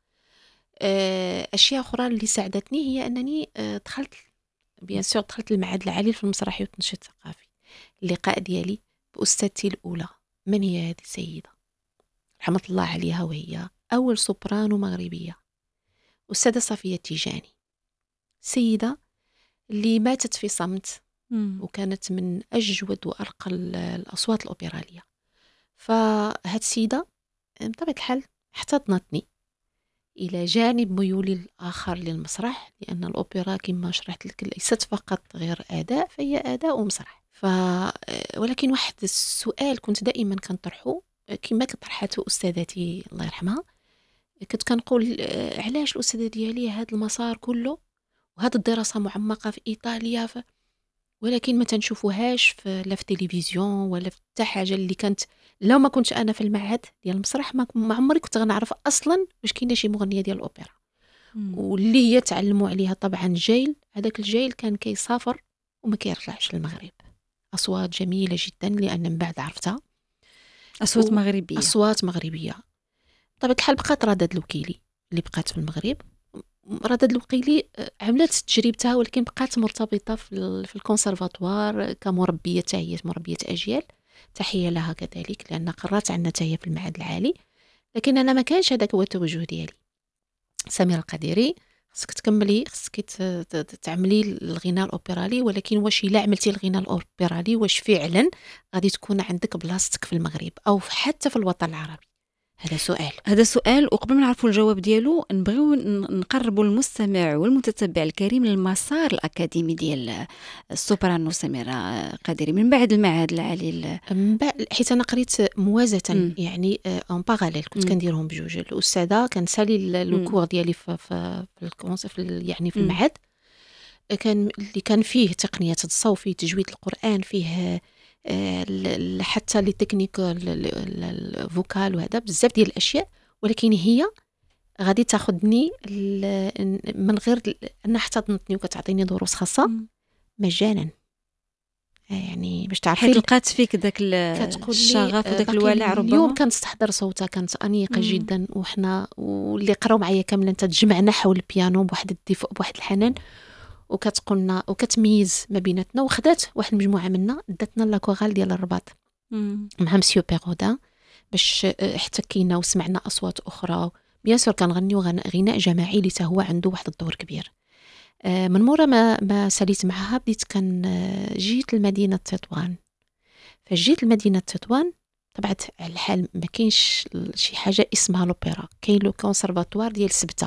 أشياء أخرى اللي ساعدتني هي أنني دخلت المعهد العالي في المسرحي والتنشيط الثقافي. اللقاء ديالي بأستاذتي الأولى، من هي هذه السيدة رحمة الله عليها، وهي أول سوبرانو مغربية، أستاذة صفية التيجاني، سيدة اللي ماتت في صمت وكانت من أجود وأرقى الأصوات الأوبرالية. فهاد السيدة بطبيعة الحال احتضنتني إلى جانب ميولي الآخر للمسرح، لأن الأوبرا كما شرحت لك ليست فقط غير أداء، فهي أداء ومسرح. ولكن واحد السؤال كنت دائما كنطرحه كما كطرحته أستاذتي الله يرحمها، كنت كنقول علاش الأستاذة ديالي هذا المسار كله وهذه الدراسة معمقة في إيطاليا ولكن ما تنشوفوهاش لا في التلفزيون ولا في حتى حاجة. اللي كانت لو ما كنتش أنا في المعهد ديال المسرح ما عمري كنت غنعرف أصلا واش كاينه شي مغنية ديال الأوبرا. واللي هي تعلموا عليها طبعا جيل، هذاك الجيل كان كيسافر وما كيرجعش للمغرب. أصوات جميلة جدا، لأن من بعد عرفتها أصوات مغربية. أصوات مغربية طبعا الحال. بقات رادد الوكيلي اللي بقات في المغرب. رادد الوكيلي عملت تجربتها، ولكن بقات مرتبطة في الكونسرفاتوار كمربية، هي مربية أجيال، تحية لها كذلك، لأن قررت عنا هي في المعهد العالي. لكن أنا ما كانش هذاك هو التوجه ديالي. سميرة القادري خصك تكملي، خصك تعملي الغناء الأوبرالي، ولكن واش إلا عملتي الغناء الأوبرالي واش فعلا غادي تكون عندك بلاصتك في المغرب أو حتى في الوطن العربي؟ هذا سؤال. وقبل ما نعرفوا الجواب ديالو نبغيو نقربوا المستمع والمتتبع الكريم للمسار الأكاديمي ديال السوبرانو سميرة قادري من بعد المعهد العالي. حيت أنا قريت موازة يعني اون باراليل، كنت كنديرهم بجوج. الأستاذة كان سالي الكور ديالي في يعني في المعهد، كان فيه تقنية الصوت، فيه تجويد القرآن، فيه حتى لي تكنيك الفوكال وهذا بزاف ديال الاشياء. ولكن هي غادي تاخذني من غير انها احتضنتني وكتعطيني دروس خاصه مجانا، يعني باش تعرفي لقات فيك داك الشغف وداك الولع. ربما اليوم كنستحضر صوتها، كانت انيقه جدا، وحنا واللي قراو معايا كاملا تجمعنا حول البيانو بواحد الدفء بواحد الحنان، وكتقولنا وكتميز ما بيناتنا. وخدات واحد المجموعه منا داتنا لاكوغال ديال الرباط مع مسيو بيغودا باش احتكينا وسمعنا اصوات اخرى. بيان سور كنغنيو غناء جماعي اللي هو عنده واحد الدور كبير. من مورا ما ساليت معها بديت جيت لمدينه تطوان. فجيت لمدينه تطوان طبعا على الحال ما كاينش شي حاجه اسمها لوبيرا، كاين لو كونسرفاتوار ديال سبته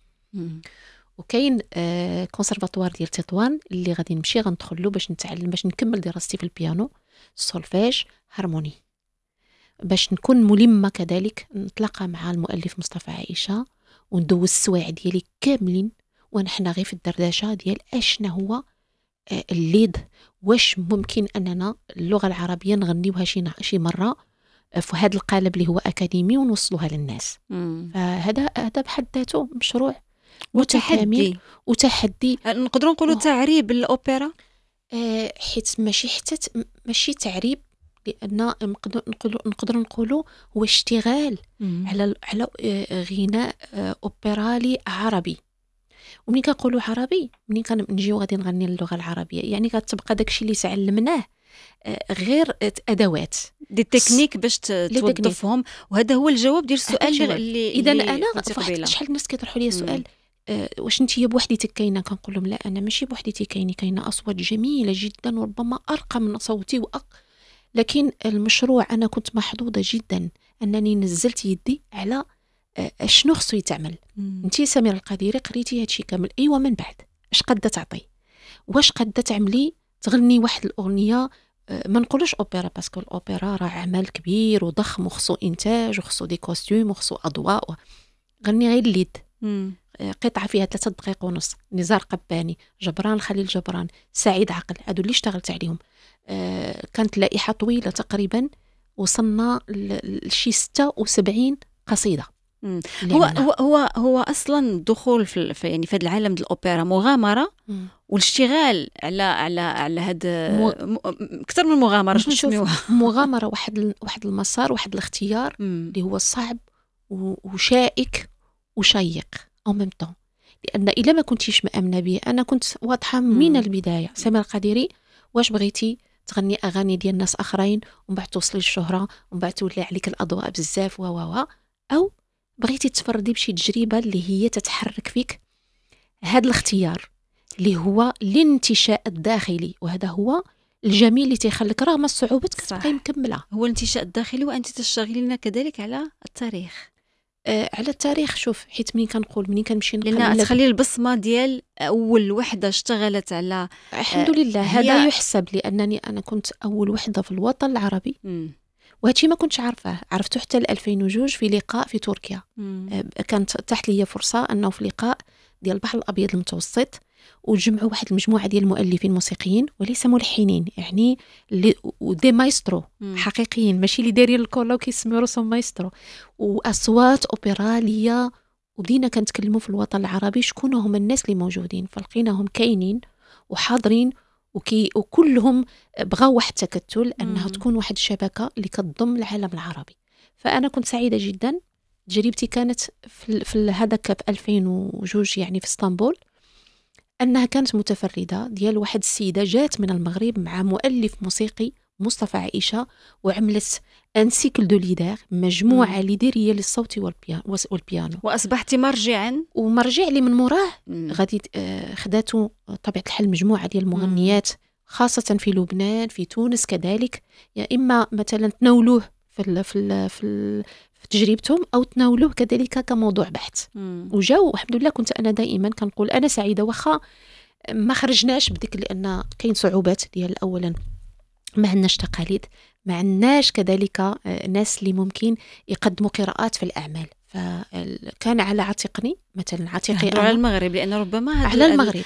وكاين كونسرفاتوار ديال تطوان اللي غادي نمشي غندخل له باش نتعلم، باش نكمل دراستي في البيانو، السولفيج، هارموني، باش نكون ملمه كذلك نتلاقى مع المؤلف مصطفى عائشه وندوز السوايع ديالي كاملين ونحنا غير في الدردشه ديال اشنا هو الليد، واش ممكن اننا اللغه العربيه نغنيوها شي مره في هذا القالب اللي هو اكاديمي ونوصلوها للناس. فهذا بحد ذاته مشروع متكامل وتحدي. نقدروا نقولوا تعريب الاوبرا، حيت ماشي تعريب، لان نقدر نقولوا هو اشتغال على غناء اوبرالي عربي. ومنين كنقولوا عربي، منين كنجيو غادي نغني اللغه العربيه، يعني كتبقى داكشي اللي تعلمناه غير ادوات دي تكنيك باش توظفهم. وهذا هو الجواب ديال السؤال اللي اذا انا شحال الناس كيطرحوا لي السؤال واش انت بوحديتك كاينه؟ كنقول لهم لا، انا ماشي بوحديتي، كاينه اصوات جميله جدا وربما ارقى من صوتي لكن المشروع انا كنت محظوظه جدا انني نزلت يدي على شنو خصو يتعمل. انتي سميرة القديري قريتي هادشي كامل، ايوا من بعد اش قاده تعطي، واش قاده تعملي تغني واحد الاغنيه. ما نقولوش اوبرا باسكو الاوبرا راه عمل كبير وضخم وخصو انتاج وخصو دي كوستيوم وخصو اضواء. غني غير الليد، قطعه فيها 3 دقائق ونص، نزار قباني، جبران خليل جبران، سعيد عقل، هادو اللي اشتغلت عليهم. كانت لائحه طويله تقريبا، وصلنا لشي 76 قصيده. هو اصلا الدخول في يعني في هذا العالم ديال الاوبرا مغامره، والاشتغال على هذا اكثر من مغامره. شنو نسميوها؟ مغامره، واحد المسار، واحد الاختيار اللي هو صعب وشائك وشيق او ميم طون. لان الا ما كنتيش مامنه به، انا كنت واضحه من البدايه سميرة القديري، واش بغيتي تغني اغاني ديال ناس اخرين ومن بعد توصلي للشهره ومن بعد تولي عليك الاضواء بزاف او بغيتي تفردي بشي تجربه اللي هي تتحرك فيك؟ هذا الاختيار اللي هو الانتشاء الداخلي، وهذا هو الجميل اللي تيخليك رغم الصعوبات كتبقاي مكمله. هو الانتشاء الداخلي، وانت تشتغلين كذلك على التاريخ. على التاريخ، شوف، حيت منين كنمشي لأن تخلي البصمه ديال اول وحده اشتغلت على الحمد لله هذا يحسب، لانني انا كنت اول وحده في الوطن العربي. وهادشي ما كنتش عرفته حتى 2002 في لقاء في تركيا. كانت تحت لي فرصه انه في لقاء ديال البحر الابيض المتوسط، وجمعوا واحد المجموعه ديال المؤلفين موسيقيين وليس ملحنين، يعني دي مايسترو حقيقيين، ماشي اللي دايرين الكولا وكيسميو راسهم مايسترو، واصوات اوبراليه. وبدينا كنتكلموا في الوطن العربي شكون هما الناس اللي موجودين، فلقيناهم كاينين وحاضرين، وكلهم بغاو واحد التكتل انها تكون واحد الشبكه اللي كتضم العالم العربي. فانا كنت سعيده جدا. تجربتي كانت في هذاك في 2002 يعني في اسطنبول، انها كانت متفرده ديال واحد السيده جات من المغرب مع مؤلف موسيقي مصطفى عائشه، وعملت ان سيكل دو ليدر، مجموعه ليدريه للصوت والبيانو، واصبحت مرجعا ومرجع لي من موراه. غادي خداتو طبيعه الحال مجموعه ديال المغنيات خاصه في لبنان، في تونس كذلك، يا اما مثلا تناولوه في تجربتهم او تناولوه كذلك كموضوع بحث. وجاو الحمد لله. كنت انا دائما كنقول انا سعيده واخا ما خرجناش بديك، لان كاين صعوبات ديال اولا ما عندناش تقاليد، ما عندناش كذلك ناس اللي ممكن يقدموا قراءات في الاعمال. فكان على عاتقني مثلا عاتقي على المغرب، لان ربما على المغرب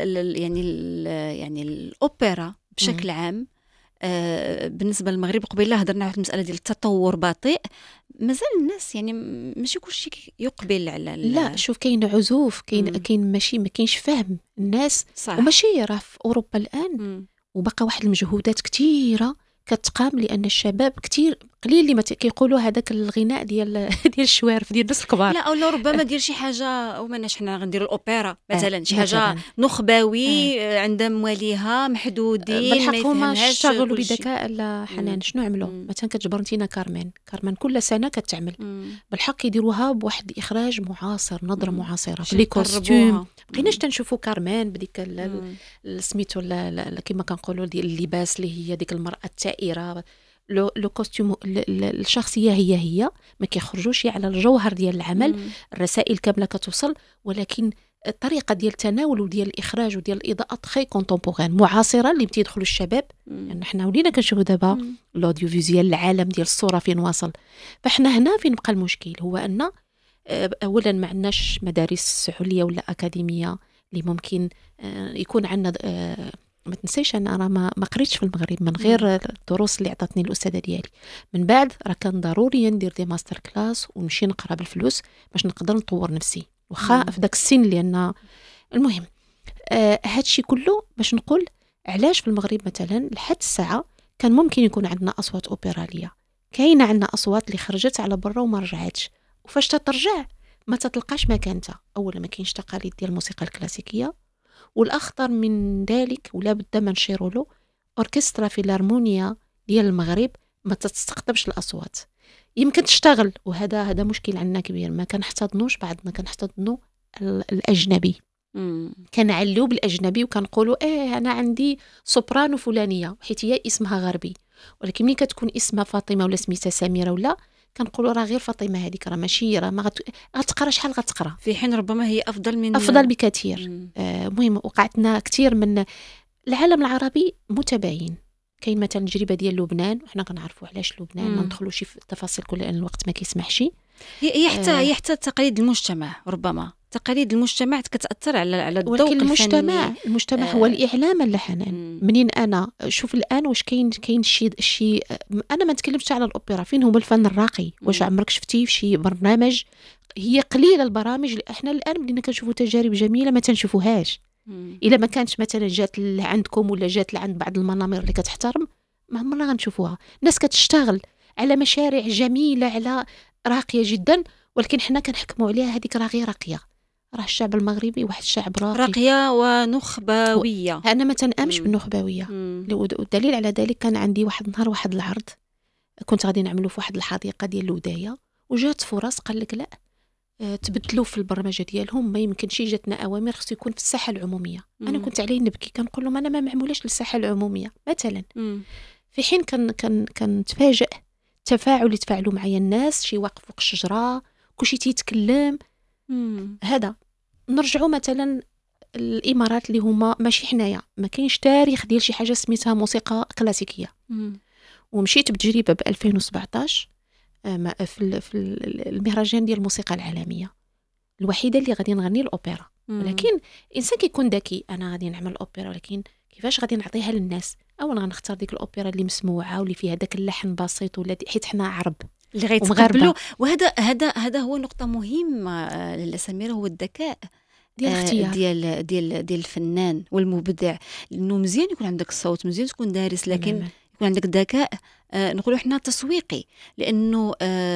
يعني الاوبرا بشكل عام بالنسبه للمغرب، قبيله هضرنا على المساله ديال التطور بطيء، مازال الناس يعني ماشي كلشي يقبل على لا. شوف، كاين عزوف، كاين ماشي ما كاينش فهم الناس، وماشي راه في اوروبا الان وبقى واحد المجهودات كثيره كتقام، لان الشباب كثير قليل اللي ما كيقولوا هذاك الغناء ديال الشوارف ديال الناس الكبار. لا، او ربما دير شي حاجه، وماناش حنا غنديروا الاوبرا مثلا، شي حاجه نخبوي عند مواليها محدودين، ما يفهمهاش. اشتغلوا بذكاء حنان. شنو عملوا مثلا؟ كتجبر انتينا كارمن كل سنه كتعمل بالحق، يديروها بواحد الاخراج معاصر، نظره معاصره لي كوستيم. بقيناش تنشوفوا كارمن بديك سميتو كما كنقولوا ديال اللباس اللي هي ديك المراه الثائره، لو كوستيوم، الشخصيه هي ما كيخرجوش على الجوهر ديال العمل. الرسائل كامله كتوصل، ولكن الطريقه ديال التناول وديال الاخراج وديال الاضاءه تري كونتمبورين معاصره اللي بتيدخلوا الشباب. يعني حنا ولينا كنشوفوا دابا الاوديو فيزيوال، العالم ديال الصوره فين واصل. فاحنا هنا فين بقى المشكل، هو ان اولا ما عندناش مدارس عليا ولا اكاديميه اللي ممكن يكون عندنا ما تنسيش انا راه ما قريتش في المغرب من غير الدروس اللي عطاتني الاستاذه ديالي. من بعد راه كان ضروري ندير دي ماستر كلاس ونمشي نقرا بالفلوس باش نقدر نطور نفسي، واخا في داك السن لان المهم هادشي كله باش نقول علاش في المغرب مثلا لحد الساعه كان ممكن يكون عندنا اصوات اوبراليه، كاينه عندنا اصوات اللي خرجت على برا وما رجعتش، وفاش تترجع ما تتلقاش مكانتها. اولا ما كاينش تقاليد ديال الموسيقى الكلاسيكيه، والاخطر من ذلك ولا بد ما نشيروا له اوركسترا فيلارمونيا ديال المغرب ما تستقطبش الاصوات. يمكن تشتغل وهذا مشكل عندنا كبير، ما كنحتضنوش بعضنا، كنحتضنوا الاجنبي. كنعليو بالاجنبي وكنقولوا انا عندي سوبرانو فلانيه حيت هي اسمها غربي، ولكن ملي كتكون اسمها فاطمه ولا سميتها سميره ولا كنقولوا راه غير فاطمه هذيك، راه ماشي، راه ما غتقرا شحال غتقرا، في حين ربما هي افضل بكثير. المهم وقعتنا كثير من العالم العربي متباين. كاين مثلا التجربه ديال لبنان، وحنا كنعرفوا علاش لبنان، ما ندخلوش في التفاصيل كلها لان الوقت ما كيسمحش. هي حتى تقاليد المجتمع، ربما تقاليد المجتمع كتاثر على الذوق الفني. المجتمع هو الاعلام اللحنان. منين انا شوف الان واش كاين شي انا ما نتكلمش على الاوبرا، فين هو الفن الراقي؟ واش عمرك شفتي في شي برنامج؟ هي قليله البرامج اللي احنا الان بدينا كنشوفوا تجارب جميله ما تنشوفوهاش. الا ما كانتش مثلا جات عندكم ولا جات لعند بعض المنامر اللي كتحترم ما عمرنا غنشوفوها. الناس كتشتغل على مشاريع جميله على راقيه جدا، ولكن حنا كنحكموا عليها هذيك راه غير راقيه. راه الشعب المغربي واحد الشعب راقيه ونخبويه. انا ما تنامش بالنخبويه. والدليل على ذلك كان عندي واحد النهار واحد العرض كنت غادي نعملو في واحد الحديقه ديال الودايه، وجات فرص قال لك لا تبدلوا في البرمجه ديالهم، ما يمكنش، جاتنا اوامر خصو يكون في الساحه العموميه. انا كنت عليه نبكي، كنقول لهم انا ما معمولاش للساحه العموميه مثلا. في حين كان تفاجئ التفاعل اللي تفاعلوا معايا الناس، شي واقف فوق الشجره كلشي تيتكلم. هذا نرجعوا مثلا الامارات اللي هما ماشي حنايا، ما كاينش تاريخ ديال شي حاجه سميتها موسيقى كلاسيكيه. ومشيت بتجربه ب 2017 في المهرجان ديال الموسيقى العالميه، الوحيده اللي غادي نغني الاوبرا. ولكن الانسان كيكون ذكي، انا غادي نعمل الاوبرا ولكن كيفاش غادي نعطيها للناس؟ اولا غنختار ديك الاوبرا اللي مسموعه واللي فيها داك اللحن بسيط، ولا حيت حنا عرب اللي غيتقبلوا. وهذا هذا هو نقطه مهمه لسميرة، هو الذكاء ديال الاختيار ديال الفنان والمبدع. لانه مزيان يكون عندك الصوت، مزيان تكون دارس، لكن يكون عندك ذكاء نقولوا احنا تسويقي. لانه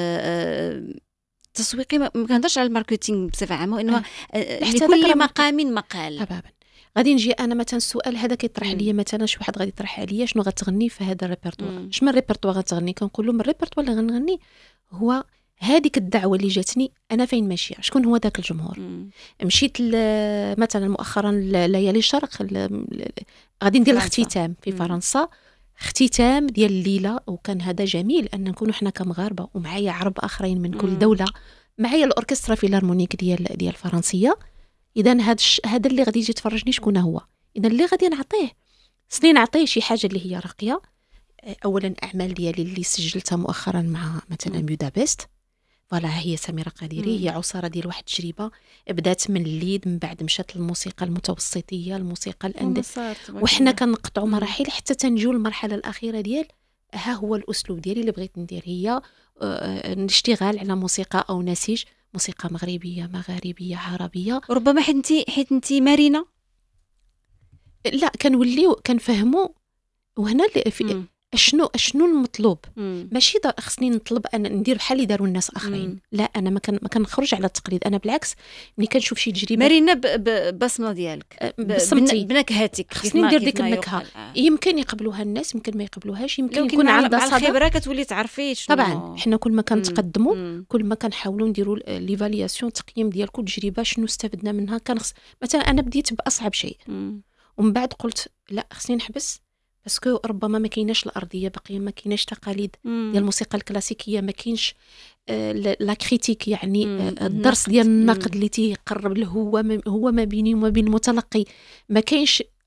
تسويقي ما كنهضرش على الماركتينغ بصفه عامه، وانما لكل مقام مقال. تماما. غادي نجي انا مثلا السؤال هذا كيطرح ليا، مثلا شي واحد غادي يطرح عليا شنو غتغني في هذا الريبرتوار، شنو الريبرتوار غتغني؟ كنقول له من الريبرتوار اللي غنغني هو هذيك الدعوه اللي جاتني انا فين ماشيه، شكون هو ذاك الجمهور. مشيت مثلا مؤخرا ليالي الشرق، غادي ندير الاختتام في فرنسا، اختتام ديال الليله، وكان هذا جميل ان نكونوا حنا كمغاربه ومعايا عرب اخرين من كل دوله، معايا الاوركسترا فيلارمونيك ديال الفرنسيه. اذا هذا اللي غادي يجي يتفرجني شكون هو. اذا اللي غادي نعطيه سنين، نعطيه شي حاجه اللي هي راقيه. اولا اعمال ديالي اللي سجلتها مؤخرا مع مثلا بودابست، فوالا هي سميرة قديري، هي عصاره ديال واحد التجربه بدات من الليد، من بعد مشات للموسيقى المتوسطيه، الموسيقى الاندلسيه، وحنا كنقطعوا مراحل حتى تنجيو المرحله الاخيره ديال ها هو الاسلوب ديالي اللي بغيت ندير، هي الاشتغال على موسيقى او نسيج موسيقى مغاربيه عربيه. ربما حيت انت مرنه، لا كنوليو كنفهموا. وهنا شنو المطلوب. ماشي خصني نطلب انا ندير بحال اللي داروا الناس اخرين. لا انا ما كنخرج على التقليد. انا بالعكس ملي كنشوف شي تجربه مرينا ببصمه ديالك، بنكهتك، خصني ندير ديك النكهه. يمكن يقبلوها الناس، يمكن ما يقبلوهاش، يمكن يكون عندها صدى. الخبره كتولي تعرفي شنو. طبعا حنا كل ما كنتقدموا كل ما كنحاولوا نديروا ليفالياسيون، تقييم ديال كل تجربه شنو استفدنا منها. مثلا انا بديت باصعب شيء ومن بعد قلت لا خصني نحبس، باسكو ربما ما كايناش الارضيه باقيه، ما كايناش تقاليد ديال الموسيقى الكلاسيكيه، ما كاينش لا كريتيك، يعني الدرس ديال النقد اللي تيقرب له هو ما بيني وما بين المتلقي، ما كاينش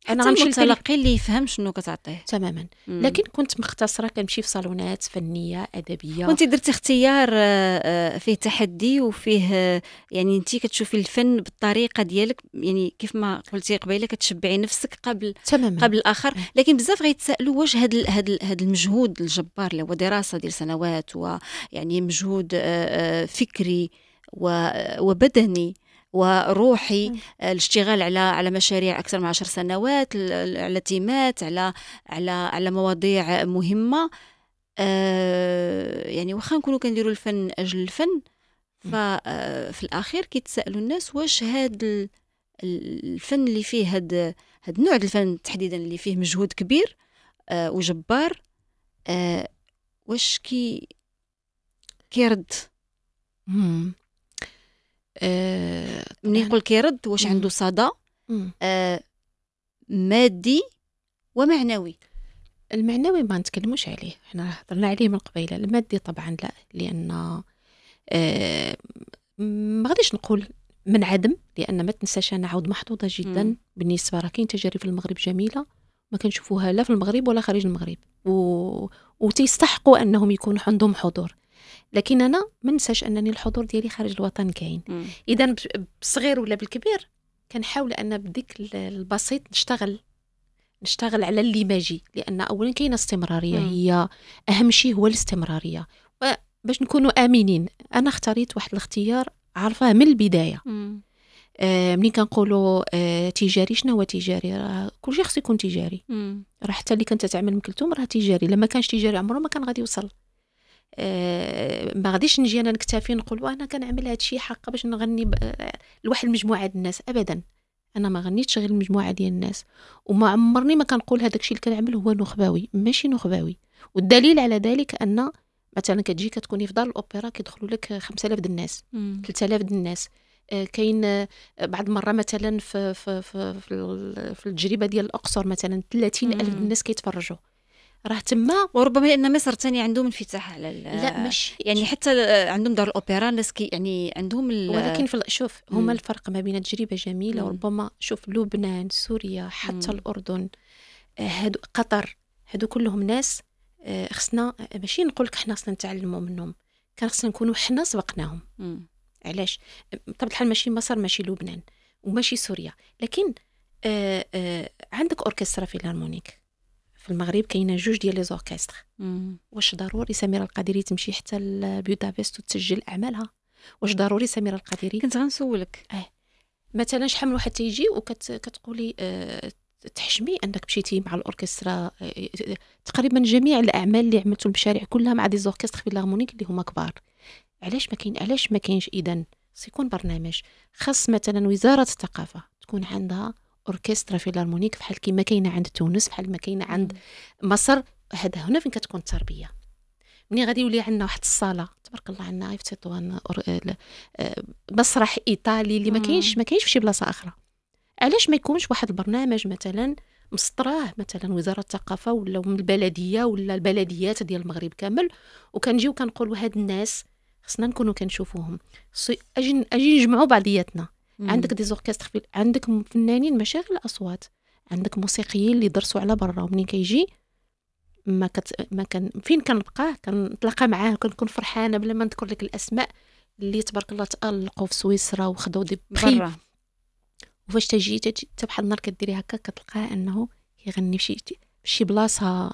انا حتى غنمشي المتلقي اللي يفهم شنو كتعطيه تماما. لكن كنت مختصره كنمشي في صالونات فنيه ادبيه. وانت درتي اختيار فيه تحدي وفيه يعني انت كتشوفي الفن بالطريقه ديالك، يعني كيف ما قلتي قبيله كتشبعي نفسك تماما. قبل الاخر. لكن بزاف غيتسالوا واش هاد المجهود الجبار اللي هو دراسه ديال سنوات ويعني مجهود فكري وبدني وروحي، الاشتغال على مشاريع اكثر من 10 سنوات، على تيمات، على مواضيع مهمه، يعني واخا نكونوا كنديروا الفن اجل الفن، ففي الاخير كيتسالوا الناس واش هاد الفن اللي فيه هاد نوع الفن تحديدا اللي فيه مجهود كبير وجبار، واش كيرد. منين نقول كيرد، واش عنده صدى مادي ومعنوي؟ المعنوي ما نتكلموش عليه، احنا هضرنا عليه من قبيله. المادي طبعا لا، لان ما غاديش نقول من عدم، لان ما تنساش انا عاود محظوظه جدا بالنسبه، راه كاين تجارب في المغرب جميله ما كنشوفوها لا في المغرب ولا خارج المغرب، وتيستحقوا انهم يكونوا عندهم حضور. لكن انا ما ننساش انني الحضور ديالي خارج الوطن كاين. اذا بالصغير ولا بالكبير كنحاول ان بديك البسيط نشتغل على اللي ماجي، لان اولا كاينه استمراريه، هي اهم شيء هو الاستمراريه. باش نكونوا امنين انا اختاريت واحد الاختيار عارفاه من البدايه. ملي كنقولوا تجاري، شنو هو تجاري؟ راه كلشي خصو يكون تجاري. راه حتى اللي كنت تعمل ام كلثوم راه تجاري، لما كانش تجاري عمره ما كان غادي يوصل. ما غاديش نجي انا نكتفي نقول انا كنعمل هذا الشيء حقا باش نغني لواحد المجموعه ديال الناس. ابدا، انا ما غنيتش غير المجموعه ديال الناس، وما عمرني ما كنقول هذاك الشيء اللي كنعمل هو نخبوي، ماشي نخبوي. والدليل على ذلك ان مثلا كتجي كتكوني في دار الاوبرا كيدخلوا لك 5000 ديال الناس، 3000 ديال الناس. كاين بعض المره مثلا في التجربه ديال الاقصر مثلا 30,000 ديال الناس كيتفرجوا. راه تما، وربما لان مصر ثاني عندهم انفتاح على لا ماشي يعني حتى عندهم دار الاوبرا الناس يعني عندهم ولكن شوف هما الفرق ما بين تجربه جميله وربما شوف لبنان، سوريا، حتى الاردن، هادو قطر، هادو كلهم ناس خصنا ماشي نقول لك حنا خصنا نتعلموا منهم، كان خصنا نكونوا حنا سبقناهم. علاش؟ بطبيعه الحال ماشي مصر، ماشي لبنان، وماشي سوريا، لكن عندك اوركسترا فيلارمونيك في المغرب، كاينه جوج ديال لي زوركستر. واش ضروري سميرة القادري تمشي حتى لبودابست وتسجل اعمالها؟ واش ضروري سميرة القادري؟ كنت غنسولك مثلا شحال من واحد تيجي وكتقولي تحشمي انك مشيتي مع الاوركسترا. تقريبا جميع الاعمال اللي عملتو المشاريع كلها مع دي زوركستر فيلارمونيك اللي هما كبار. علاش ما كاينش؟ اذا سيكون برنامج خاص، مثلا وزاره الثقافه تكون عندها اوركسترا فيلارمونيك بحال كيما كاينه عند تونس، بحال ما كاينه عند مصر. هذا هنا فين كتكون التربيه. ملي غادي يولي عندنا واحد الصاله تبارك الله، عندنا في تطوان مسرح ايطالي اللي ما كاينش في شي بلاصه اخرى. علاش ما يكونش واحد البرنامج مثلا مسطراه مثلا وزاره الثقافه ولا من البلديه ولا البلديات ديال المغرب كامل، وكنجيو كنقولوا هاد الناس خصنا نكونوا كنشوفوهم، اجي نجمعوا بعضياتنا. عندك دي زوركستر، عندك فنانين مشاغل الاصوات، عندك موسيقيين اللي درسوا على برا، ومنين كيجي ما كان فين كنبقى كنتلاقى معاه وكنكون فرحانه بلا ما نذكر لك الاسماء اللي تبارك الله تالقوا في سويسرا وخداو دي برا. وفاش تجي بحال النهار كديري هكا كتلقاه انه كيغني في شي بلاصه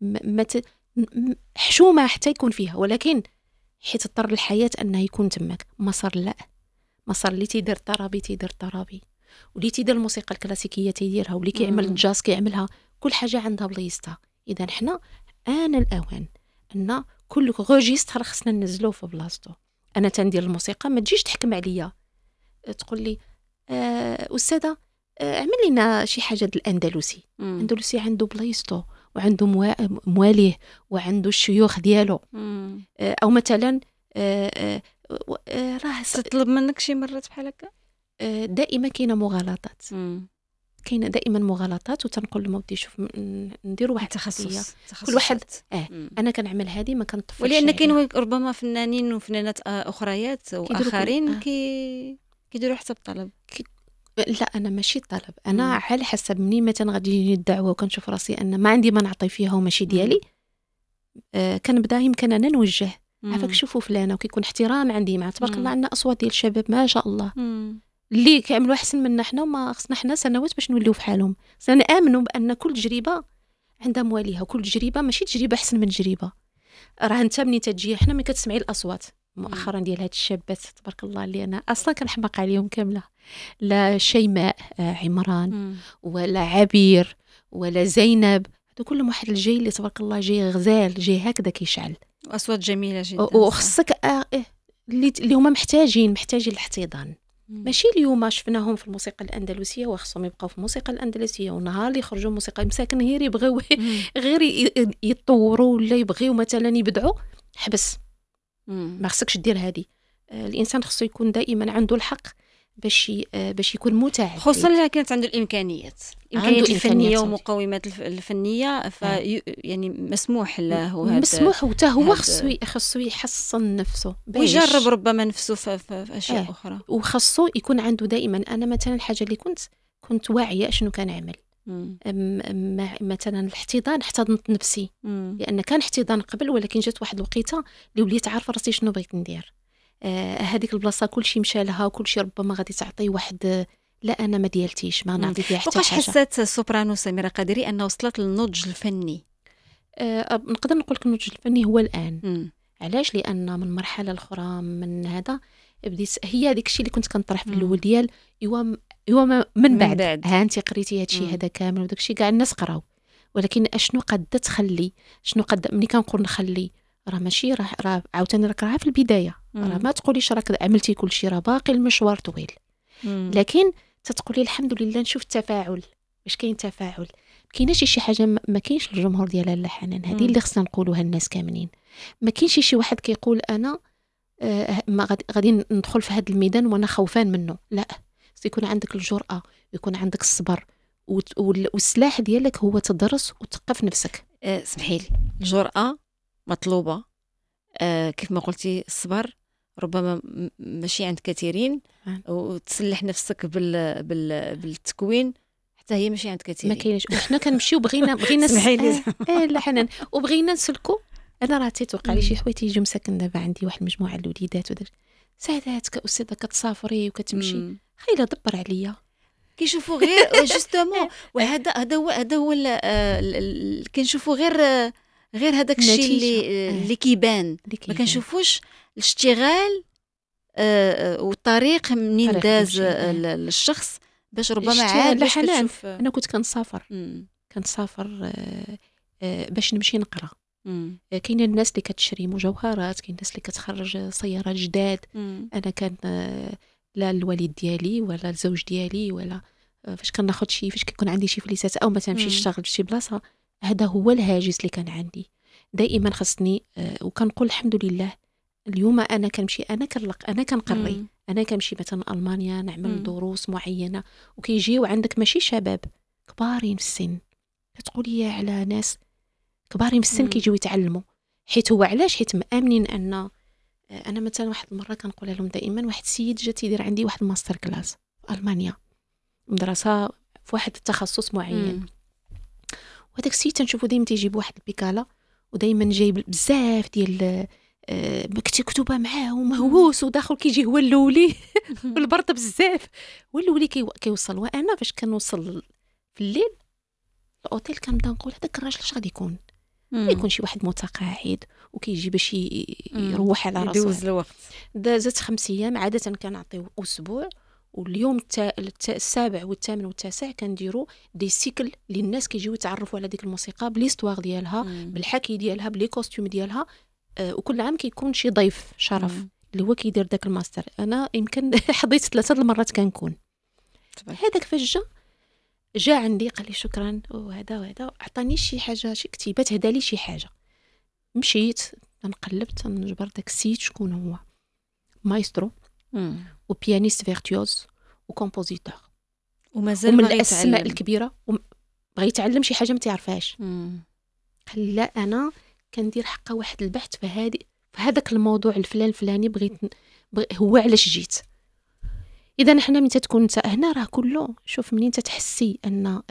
حشومه حتى يكون فيها، ولكن حيت اضطر الحياه انه يكون تماك. مصر لا، مصر اللي تيدير الطرابي، واللي تيدير الموسيقى الكلاسيكيه تيديرها، واللي كيعمل الجاز كيعملها، كل حاجه عندها بلايصتها. اذا حنا آن الأوان أن كل روجيستر خصنا ننزلوه في بلاصتو. أنا تندير الموسيقى ما تجيش تحكم عليا تقول لي أستاذة اعمل لنا شي حاجة الأندلسي. الأندلسي عنده بلايصتو وعنده مواليه وعنده الشيوخ ديالو. أو مثلا راه تطلب منك شي مرات بحال هكا. دائما كاينه مغالطات، كاينه دائما مغالطات، وتنقول لهم ودي شوف نديروا واحد تخصص كل واحد انا كنعمل هذه ما كنطفلش. ولان كاين ربما فنانين وفنانات اخريات واخرين كيديروا حسب الطلب. لا انا ماشي طلب، انا مم. على حسب مني مثلا غادي يجيني الدعوه وكنشوف راسي ان ما عندي ما نعطي فيها وماشي ديالي، كنبدا يمكن انا نوجه. عافاك شوفوا فلانه، وكيكون احترام عندي مع تبارك الله. عندنا اصوات ديال الشباب ما شاء الله اللي كيعملوا احسن منا حنا، وما خصنا حنا سنوات باش نوليو في حالهم. خصنا نامنوا بان كل تجربه عندها مواليها، وكل تجربه ماشي تجربه احسن من تجربه. راه انت ملي تجي حنا ملي كتسمعي الاصوات مؤخرا ديال هاد الشابات تبارك الله اللي انا اصلا كنحماق عليهم كامله، لا شيماء عمران ولا عبير ولا زينب، هادو كلهم واحد الجيل اللي تبارك الله جاي غزال، جاي هكذا كيشعل، واصوات جميله جدا. وخصك اللي هما محتاجين الاحتضان. ماشي اليوم شفناهم في الموسيقى الأندلسية وخصهم يبقاو في الموسيقى الأندلسية، ونهار اللي يخرجوا موسيقى مساكن غير يبغيو غير يتطوروا ولا يبغيو مثلا يبدعوا، حبس. ما خصكش دير هذه. الإنسان خصو يكون دائما عنده الحق باش يكون متعب، خصوصا إذا كانت عنده الإمكانيات الفنية ومقومات الفنية، يعني مسموح له هذا، مسموح. وتا هو خصو يحصن نفسه ويجرب ربما نفسه في أشياء أخرى، وخصو يكون عنده دائما. أنا مثلا الحاجة اللي كنت واعية شنو كنعمل. مثلا الاحتضان، احتضنت نفسي لأن كان احتضان قبل، ولكن جات واحد الوقيته اللي وليت عارفة راسي شنو بغيت ندير. هذيك البلاصه كلشي مشى لها وكلشي ربما غادي تعطي واحد، لا انا ما ديالتيش، ما نعطي فيها حتى حاجه. وقاش حسات السوبرانو سميرة قادري انه وصلت للنضج الفني؟ نقدر نقول لك النضج الفني هو الان. علاش؟ لان من مرحله الاخرى من هذا بديت، هي هذيك الشيء اللي كنت كنطرح في الاول ديال ايوا من بعد ها انت قريتي هذا الشيء هذا كامل وداك الشيء كاع الناس قراو، ولكن اشنو قد تخلي، شنو قد ملي كنقول نخلي، راه ماشي راه عاوتاني راك راه في البدايه، راه ما تقوليش راك عملتي كل شيء، راه باقي المشوار طويل. لكن تتقولي الحمد لله نشوف التفاعل، باش كاين تفاعل. كايناش شي حاجه ما كاينش الجمهور ديالها لا حنان، هذه اللي خصنا نقولوها الناس كاملين. ما كاينش شي واحد كيقول انا ما غادي ندخل في هذا الميدان وانا خوفان منه، لا. يكون عندك الجرأة، يكون عندك الصبر، والسلاح ديالك هو تدرس وتقف نفسك. سمحي لي، الجرأة مطلوبة، كيف ما قلتي الصبر ربما ماشي عند كثيرين، وتسلح نفسك بالتكوين حتى هي ماشي عند كثيرين. ما كاينش. وحنا كنمشيو بغينا سمحي لي لا حنان، وبغينا نسلكو. انا راه تيتوقع لي شي حوايج يجيو مساكن دابا عندي واحد المجموعه الوليدات وداك ساعات كأستاذه كتسافري وكتمشي، خايله دبر عليا كيشوفوا غير جوستومون. وهذا هو كنشوفوا غير هذاك الشيء اللي كيبان، ما كنشوفوش الاشتغال والطريق منين داز الشخص باش ربما عاد باش تشوف. انا كنت كنسافر باش نمشي نقرا. كاين الناس اللي كتشري مجوهرات، كاين الناس اللي كتخرج سيارات جداد. انا كان لا الوالد ديالي ولا الزوج ديالي ولا فاش كناخذ شي، فاش كيكون عندي شي فليسات او مثلا نمشي نشتغل في شي بلاصه، هذا هو الهاجس اللي كان عندي دائما. خصني وكنقول الحمد لله اليوم انا كنمشي، انا كنلق، انا كنقري، انا كنمشي مثلا المانيا نعمل دروس معينه، وكيجيو عندك ماشي شباب كبارين في السن، كتقولي يا على ناس كبارين في السن كيجيو يتعلموا. حيت هو علاش؟ حيت مامنين ان انا مثلا واحد المره كنقولها لهم دائما، واحد السيد جا تيدير عندي واحد الماستر كلاس في المانيا، مدرسه في واحد التخصص معين، وهذاك السيد تنشوفو دائما تيجيب واحد البيكاله، ودائما جايب بزاف ديال كتبه معاه ومهووس، وداخل كيجي هو الاولي بالبرد بزاف، والولي كيوصل. وانا فاش كنوصل في الليل الاوتيل كنبدا نقول هذاك الراجل اش غادي يكون؟ يكون شي واحد متقاعد وكيجي باش يروح على راسه، يدوز الوقت. دازت 5 أيام، عاده كنعطيو اسبوع، واليوم السابع والثامن والتاسع كنديروا دي سيكل للناس كيجيو يتعرفوا على ديك الموسيقى بليستواغ ديالها، بالحكي ديالها، بلي كوستيوم ديالها. وكل عام كيكون شي ضيف شرف اللي هو كيدير داك الماستر. انا يمكن حضيت 3 المرات كنكون. هذاك فاش جا عندي قال لي شكرا وهذا عطاني شي حاجه، شي كتيبات، هدا لي شي حاجه. مشيت نقلبت نجبر داك السيت شكون هو، مايسترو وبيانيست فيرتوز وكومبوزيتور، ومازال من الاسماء الكبيره، بغى يتعلم شي حاجه ما تعرفهاش. قال لا انا كندير حقا واحد البحث في هذاك الموضوع الفلاني، بغيت هو علاش جيت. اذا حنا من تكون انت هنا راه كله، شوف منين تتحسي ان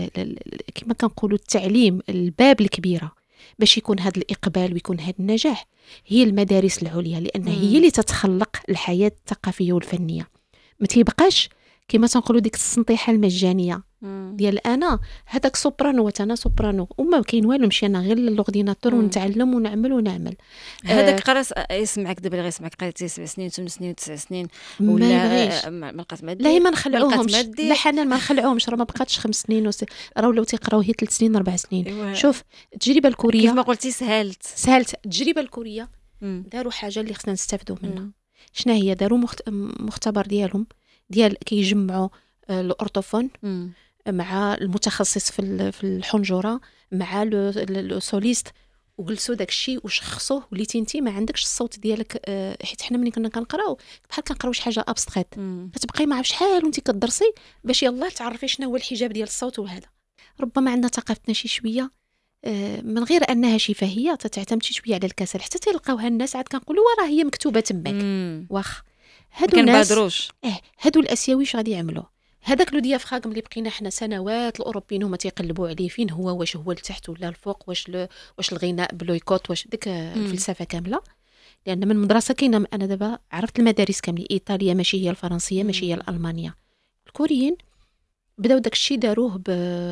كما كنقولوا التعليم الباب الكبيره باش يكون هذا الاقبال ويكون هذا النجاح هي المدارس العليا، لان هي اللي تتخلق الحياه الثقافيه والفنيه. ما تيبقاش كما تنقولوا ديك السنطيحه المجانيه ديال انا هذاك سوبرانو وتانا سوبرانو وما كاين والو، نمشي انا غير للورديناتور ونتعلم ونعمل. هذاك قراص يسمعك دابا، غير يسمعك قريتي 7 سنين 8 سنين 9 سنين ولا ملقات مادي، لا هي ما نخلعوهمش، لا حنان ما نخلعوهمش، راه ما بقاتش 5 سنين راه ولاو تيقراو هي 3 سنين 4 سنين. شوف التجربه الكوريه كيف ما قلتي سهلت التجربه الكوريه داروا حاجه اللي خصنا نستافدوا منها. شنو هي؟ داروا مختبر ديالهم ديال كيجمعوا الاورتوفون مع المتخصص في الحنجره مع السوليست، وجلسوا داكشي وشخصوه، وليتي انت ما عندكش الصوت ديالك. حيت حنا ملي كنا كنقراو بحال كنقراو شي حاجه ابستريت، كتبقاي ما عرف شحال وانت كتدرسي باش يلاه تعرفي شنو هو الحجاب ديال الصوت. وهذا ربما عندنا ثقافتنا شي شويه من غير انها شفهيه تعتمد شي شويه على الكسل، حتى تلقاوها الناس عاد كنقولوا راه هي مكتوبه تماك. واخ هادو الناس هادو الاسيوي اش غادي يعملوا؟ هذاك لو ديافراغم اللي بقينا حنا سنوات الاوروبيين هما تيقلبوا عليه فين هو، واش هو لتحت ولا الفوق، واش الغناء بلويكوت، واش ديك الفلسفه كامله. لان من المدرسه كاينه، انا دابا عرفت المدارس كامله، ايطاليا ماشي هي الفرنسيه ماشي هي الالمانيه. الكوريين بداو داك الشيء داروه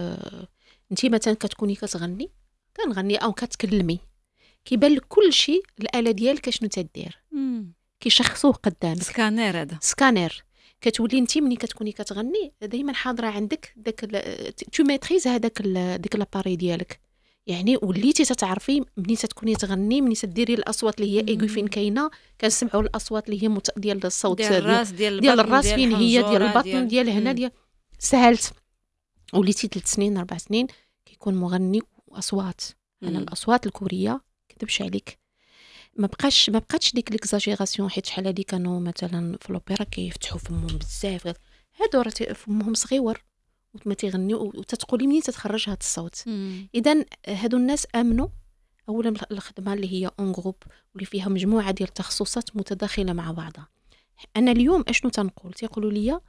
انت مثلا كتكوني كتغني او كتكلمي كيبان لك كل شيء الاله ديالك شنو تدير، كيشخصوه قدامك. سكانير، هذا سكانير. كتولي انت ملي كتكوني كتغني دائما حاضره عندك داك تو ميتريز هذاك ديك لاباري ديالك، يعني وليتي تتعرفي ملي تكوني تغني، ملي تديري الاصوات اللي هي ايغو فين كاينه، كنسمعوا الاصوات اللي هي ديال الصوت ديال الراس ديال الراس فين هي، ديال البطن ديال هنا ديال سهلت. وليتي 3 سنين 4 سنين كيكون مغني واصوات. انا الاصوات الكوريه كذبش عليك ما بقاتش ديك ليكزاجيراسيون، حيت شحال هادي كانوا مثلا في الاوبرا كيفتحوا فمهم بزاف، هادو راه فمهم صغيور وما تيغنيو وتتقولي منين تتخرج هاد الصوت. اذا هادو الناس امنوا اولا الخدمه اللي هي اون جروب واللي فيها مجموعه ديال التخصصات متداخله مع بعضها. انا اليوم اشنو تنقول؟ تيقولوا لي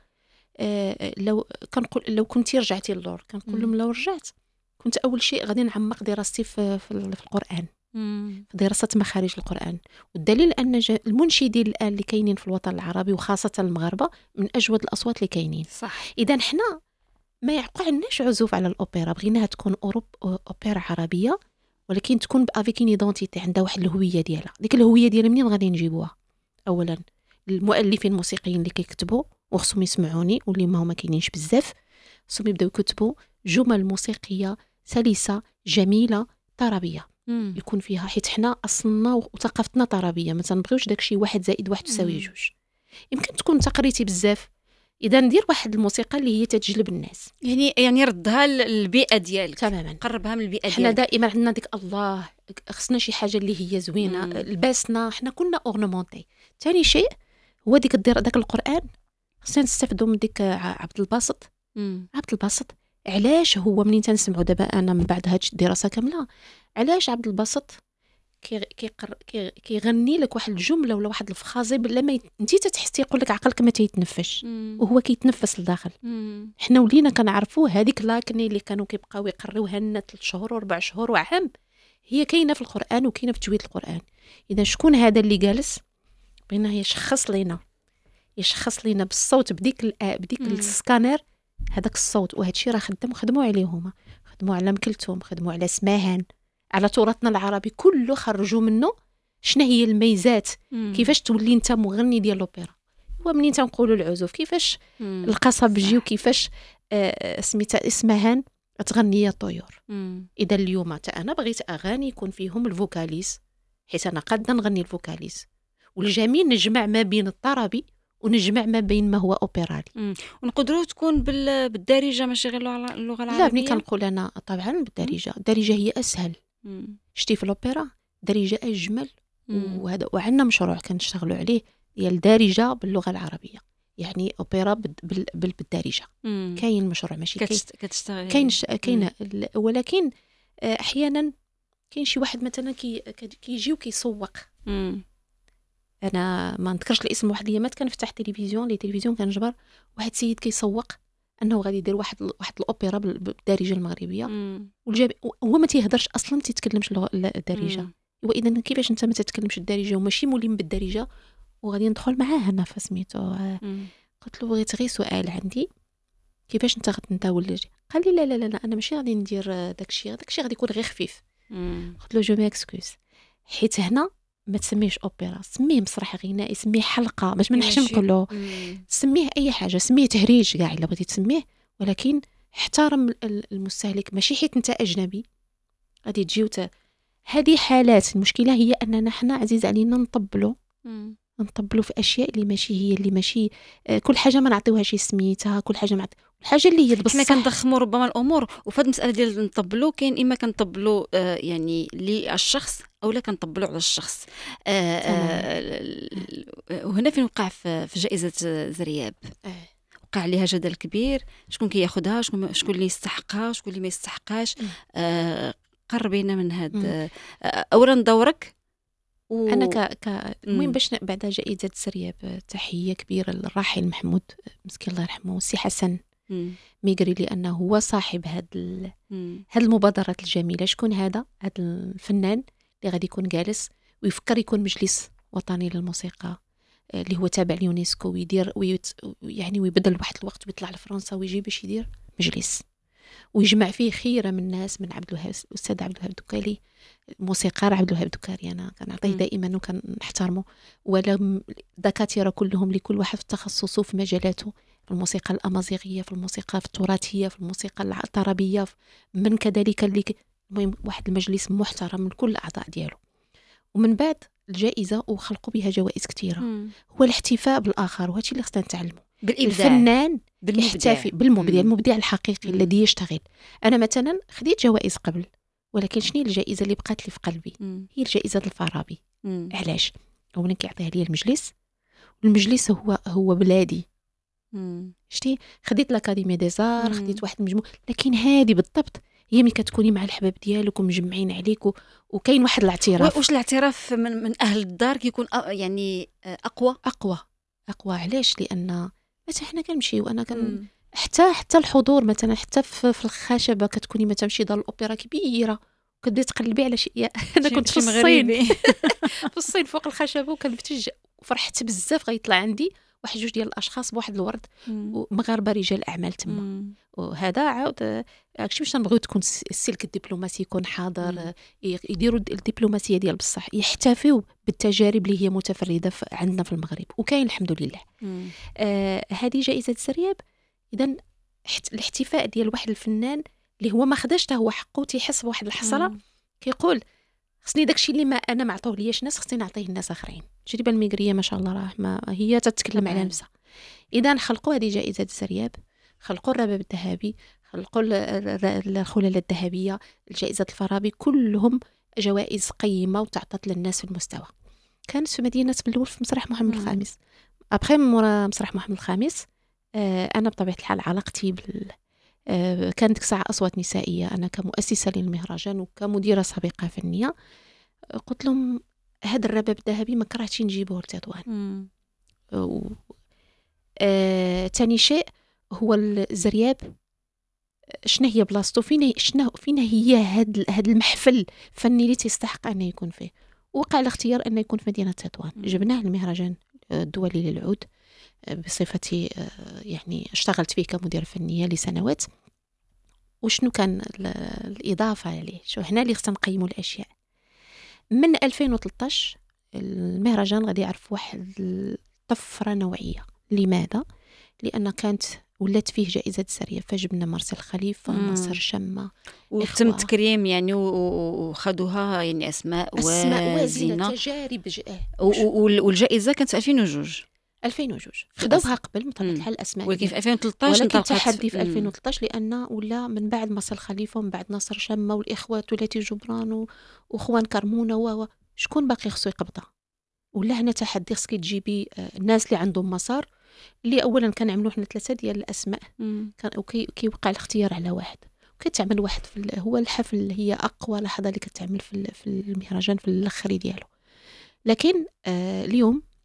لو كنتي رجعتي للور، كنقول لهم لو رجعت كنت اول شيء غادي نعمق دراستي في القران، في دراسة مخارج القرآن. والدليل أن المنشدين الآن اللي كاينين في الوطن العربي وخاصة المغاربة من أجود الأصوات اللي كاينين. صح. إذا حنا ما يعقعناش عزوف على الأوبرا، بغيناها تكون أوبرا عربية ولكن تكون بافيك اون ايدونتيتي، عندها واحد الهوية ديالها. ديك الهوية ديالها منين غادي نجيبوها؟ أولا المؤلفين الموسيقيين اللي كيكتبوا وخصهم يسمعوني واللي ما هما كاينينش بزاف، خصهم يبداو يكتبوا جمل موسيقية سلسة جميلة طربية يكون فيها، حيت حنا اصلنا وثقافتنا طربيه، ما تنبغيوش داكشي 1 زائد 1 تساوي 2. يمكن تكون تقريتي بزاف، اذا ندير واحد الموسيقى اللي هي تجلب الناس، يعني ردها للبيئه ديالك تماما، قربها من البيئه ديالك. حنا دائما عندنا ديك الله خصنا شي حاجه اللي هي زوينه، لباسنا حنا كنا اورنمونتي. ثاني شيء هو ديك داك القران خصنا نستافدوا من ديك عبد الباسط. عبد الباسط علاش هو منين تنسمعوا دابا انا من بعد هاد الدراسه كامله، علاش عبد الباسط كيغني لك واحد الجمله ولا واحد الفخازي بلا ما انت تتحسي يقول لك عقلك ما تيتنفش وهو كيتنفس لداخل. حنا ولينا كنعرفوا هذيك لاكني اللي كانوا كيبقاو يقريوها لنا 3 شهور و4 شهور وعام، هي كاينه في القران وكاينه في تجويد القران. اذا شكون هذا اللي جالس بغينا يشخص لينا بالصوت بديك السكانر هذاك الصوت. وهذا الشيء راه خدموا عليه هما، خدموا على مكلتهم، خدموا على سماهان، على تراثنا العربي كله، خرجوا منه شنو هي الميزات. كيفاش تولي انت مغني ديال الاوبرا، هو منين تنقولوا العزوف كيفاش القصبجي وكيفاش سميتها اسمهان تغني الطيور. اذا اليوم انا بغيت اغاني يكون فيهم الفوكاليس، حيت انا قادة نغني الفوكاليس، والجميل نجمع ما بين الطربي ونجمع ما بين ما هو اوبرالي. ونقدروا تكون بالدارجه ماشي غير اللغه العربيه. لا، ملي كنقول انا طبعا بالدارجه، الدارجه هي اسهل. شتي في الاوبرا دارجه اجمل، وهذا وعندنا مشروع كنشتغلوا عليه ديال الدارجه باللغه العربيه، يعني اوبرا بالدارجه. كاين مشروع ماشي كتشتغل كاين ولكن احيانا كاين شي واحد مثلا كيجي وكيسوق انا ما نذكرش الاسم. واحد الايامات كنفتح التلفزيون كنجبر واحد السيد كيسوق انه غادي يدير واحد الاوبرا بالدارجه المغربيه، هو ما تيهضرش اصلا، ما تيتكلمش الدارجه. واذا كيفاش انت ما تتكلمش الدارجه وماشي مولين بالدارجه وغادي ندخل معاه انا فسميتو؟ قلت له بغيت غير سؤال عندي، كيفاش انت غتنتاول؟ قال لي لا لا لا انا ماشي غادي ندير داكشي غادي يكون غير خفيف. قلت له جو ميكسكوز، حيت هنا ما تسميهش اوبرا، سميه مسرح غنائي، سميه حلقه، باش ما نحشم نقول سميه اي حاجه، سميه تهريج كاع الا بغيتي تسميه، ولكن احترم المستهلك. ماشي حيت انت اجنبي غادي تجي هذه حالات. المشكله هي اننا حنا عزيز علينا نطبلوا في اشياء اللي ماشي كل حاجه ما نعطيوهاش سميتها، كل حاجه الحاجه اللي هي حنا كنضخموا ربما الامور. وفي هذه المساله ديال نطبلوا، كاين اما كنطبلوا يعني للشخص او لا كنطبلوا على الشخص. وهنا فين وقع في جائزه زرياب وقع عليها جدل كبير، شكون كياخذها، شكون اللي يستحقها، شكون اللي ما يستحقهاش. قربينا من هذا. اولا دورك انا المهم باش بعد جائزه زرياب تحيه كبيره للراحل محمود مسكين الله يرحمه، والسي حسن ميغري، لانه هو صاحب هاد المبادرات الجميله. شكون هذا الفنان اللي غادي يكون جالس ويفكر يكون مجلس وطني للموسيقى اللي هو تابع ليونسكو، ويدير يعني ويبذل واحد الوقت ويطلع لفرنسا ويجي باش يدير مجلس ويجمع فيه خيره من الناس، من عبد الوهاب، الاستاذ عبد الوهاب الدكالي، الموسيقار عبد الوهاب الدكالي انا كنعطيه دائما وكنحترمه، ولا دكاتره كلهم لكل واحد في تخصصه في مجالاته، في الموسيقى الامازيغيه، في الموسيقى التراثيه، في الموسيقى الطربيه، من كذلك اللي المهم واحد المجلس محترم من كل الاعضاء ديالو. ومن بعد الجائزه وخلقوا بها جوائز كثيره، هو الاحتفاء بالاخر، وهذا اللي خصنا نتعلمه. الفنان يحتفي بالمبدع، المبدع الحقيقي الذي يشتغل. انا مثلا خديت جوائز قبل، ولكن شنو الجائزه اللي بقات لي في قلبي؟ هي الجائزه الفارابي. علاش؟ اولا كيعطيها لي المجلس، والمجلس هو بلادي. شتي خديت لاكاديمي دي زار، خديت واحد المجموع، لكن هذه بالضبط هي ملي كتكوني مع الحباب ديالك ومجمعين عليك وكاين واحد الاعتراف. واش الاعتراف من اهل الدار كيكون يعني اقوى. علاش؟ لان مثلا حنا كنمشيو، انا حتى الحضور مثلا، حتى في الخشبه كتكوني مثلا شي دار الاوبرا كبيره وكتبداي تقلبي على شي انا كنت في الصين في الصين فوق الخشبه وكنفتش، وفرحت بزاف غيطلع عندي واحد جوج ديال الاشخاص بواحد الورد ومغاربه رجال اعمال تما. وهذا عاود داكشي باش نبغيو تكون السلك الدبلوماسي يكون حاضر، يديروا الدبلوماسيه ديال بصح، يحتفيوا بالتجارب اللي هي متفرده عندنا في المغرب، وكاين الحمد لله. هذه جائزه زرياب. اذا الاحتفاء ديال واحد الفنان اللي هو ما خداش حتى هو حقه، تيحس بواحد الحسره، كيقول خصني داكشي اللي ما انا ما عطاولياش ناس خصني نعطيه الناس اخرين. التجربه الميغريه ما شاء الله راه ما هي تتكلم على نفسها. اذا خلقوا هذه جائزه الزرياب، خلقوا الرباب الذهبي، خلقوا الخلاله الذهبيه، الجائزه الفارابي، كلهم جوائز قيمه وتعطت للناس في المستوى. كانت في مدينه بلول في مسرح محمد الخامس. ابخي مورا مسرح محمد الخامس انا بطبيعه الحال علاقتي كانت ديك الساعه اصوات نسائيه، انا كمؤسسه للمهرجان وكمديره سابقه فنيه، قلت لهم هذا الرباب الذهبي ما كرهتش نجيبوه لتطوان. ثاني شيء هو الزرياب، شنو هي بلاصتو، فين هي هاد المحفل الفني اللي تستحق انه يكون فيه. وقع الاختيار انه يكون في مدينه تطوان. جبناه المهرجان الدولي للعود بصفتي يعني اشتغلت فيه كمدير فنيه لسنوات. وشنو كان الاضافه عليه؟ شو هنا اللي خصنا نقيموا الاشياء. من 2013 المهرجان غادي يعرف واحد طفره نوعيه. لماذا؟ لان كانت ولات فيه جائزه زرياب، فجبنا مرسل خليفه، ناصر شمه، وتم تكريم يعني وخذوها يعني اسماء وازنه، تجارب والجائزه كانت في 2002 خدوها قبل بطبيعه الحال الاسماء، ولكن في 2013 ولكن تحدي في 2013 لان ولا من بعد مرسل خليفه ومن بعد ناصر شمه والاخوات ولاتي جبران واخوان كرمونه شكون باقي خصو يقبضها. ولا هنا تحدي، خصك تجيبي الناس اللي عندهم مسار، اللي اولا كنعملوا حنا 3 ديال الاسماء، كان كيوقع الاختيار على واحد، وكتعمل واحد هو الحفل اللي هي اقوى لحظه اللي كتعمل في المهرجان في الاخر ديالو. لكن اليوم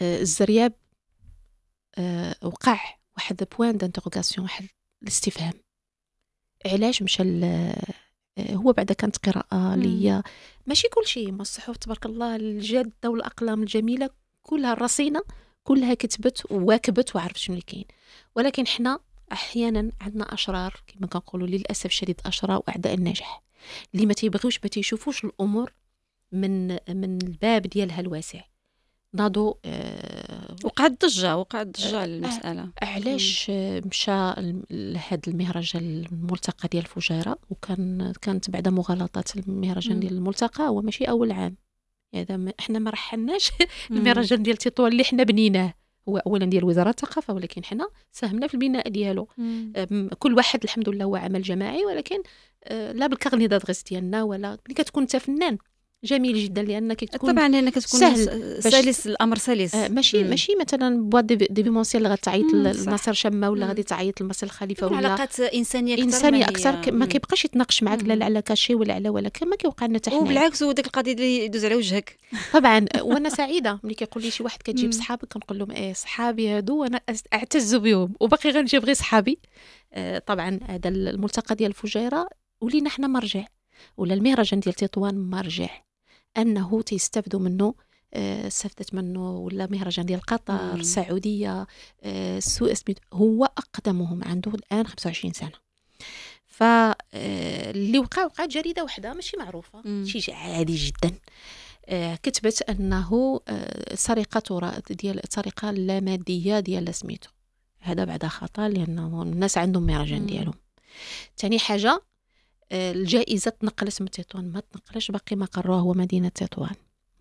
الزرياب وقع واحد بوان دانتروغاسيون، واحد الاستفهام، علاش مشى هو بعد كانت قراءة ليا ماشي كل شيء، ما الصحف تبارك الله الجادة والأقلام الجميلة كلها الرصينة كلها كتبت وواكبت وعرفت شنو اللي كاين. ولكن حنا أحيانا عندنا أشرار كما كنقولوا للأسف الشديد، أشرار وأعداء النجاح اللي ما تيبغيوش ما تيشوفوش الأمور من الباب ديالها الواسع. ناضو وقع الضجة على المسألة. علاش مشى لهذا المهرجان الملتقى ديال الفجيرة، كانت بعد مغالطات المهرجان ديال الملتقى هو ماشي أول عام. يعني احنا ما رحلناش المهرجان ديال تطوان اللي حنا بنيناه، هو اولا ديال وزاره الثقافه، ولكن حنا ساهمنا في البناء ديالو. كل واحد الحمد لله هو عمل جماعي، ولكن لا بالكارني دادغيس ديالنا ولا ملي كتكون انت فنان جميل جدا، لانك تكون طبعا انك تكون سلس الامر سلس. ماشي مثلا بواد دي بيمونسيال اللي غتعيط لناصر شمه ولا غادي تعيط لمصر الخليفه، ولا علاقات انسانيه اكثر ما كيبقاش يتناقش معك لا على كاشي ولا على ولا كما كيوقع لنا حتى وبالعكس وديك القضيه اللي يدوز على وجهك. طبعا وانا سعيده ملي كيقول لي شي واحد كتجيب صحابك كنقول لهم صحابي هادو وانا اعتز بهم وباقي غنجيب غير صحابي. طبعا هذا الملتقى ديال الفجيره ولينا حنا مرجع، ولا المهرجان ديال تطوان مرجع انه تيستافدوا منه. استفدت منه ولا مهرجان ديال قطر، السعوديه، السوق هو اقدمهم، عنده الان 25 سنه. فاللي وقع جريده واحده ماشي معروفه، شيء عادي جدا، كتبت انه سرقه تراث ديال السرقه اللاماديه ديال سميتو. هذا بعد خطا لانه الناس عندهم مهرجان ديالهم. ثاني حاجه الجائزة تنقلت من تطوان، ما تنقلش باقي مقرها هو مدينة تطوان.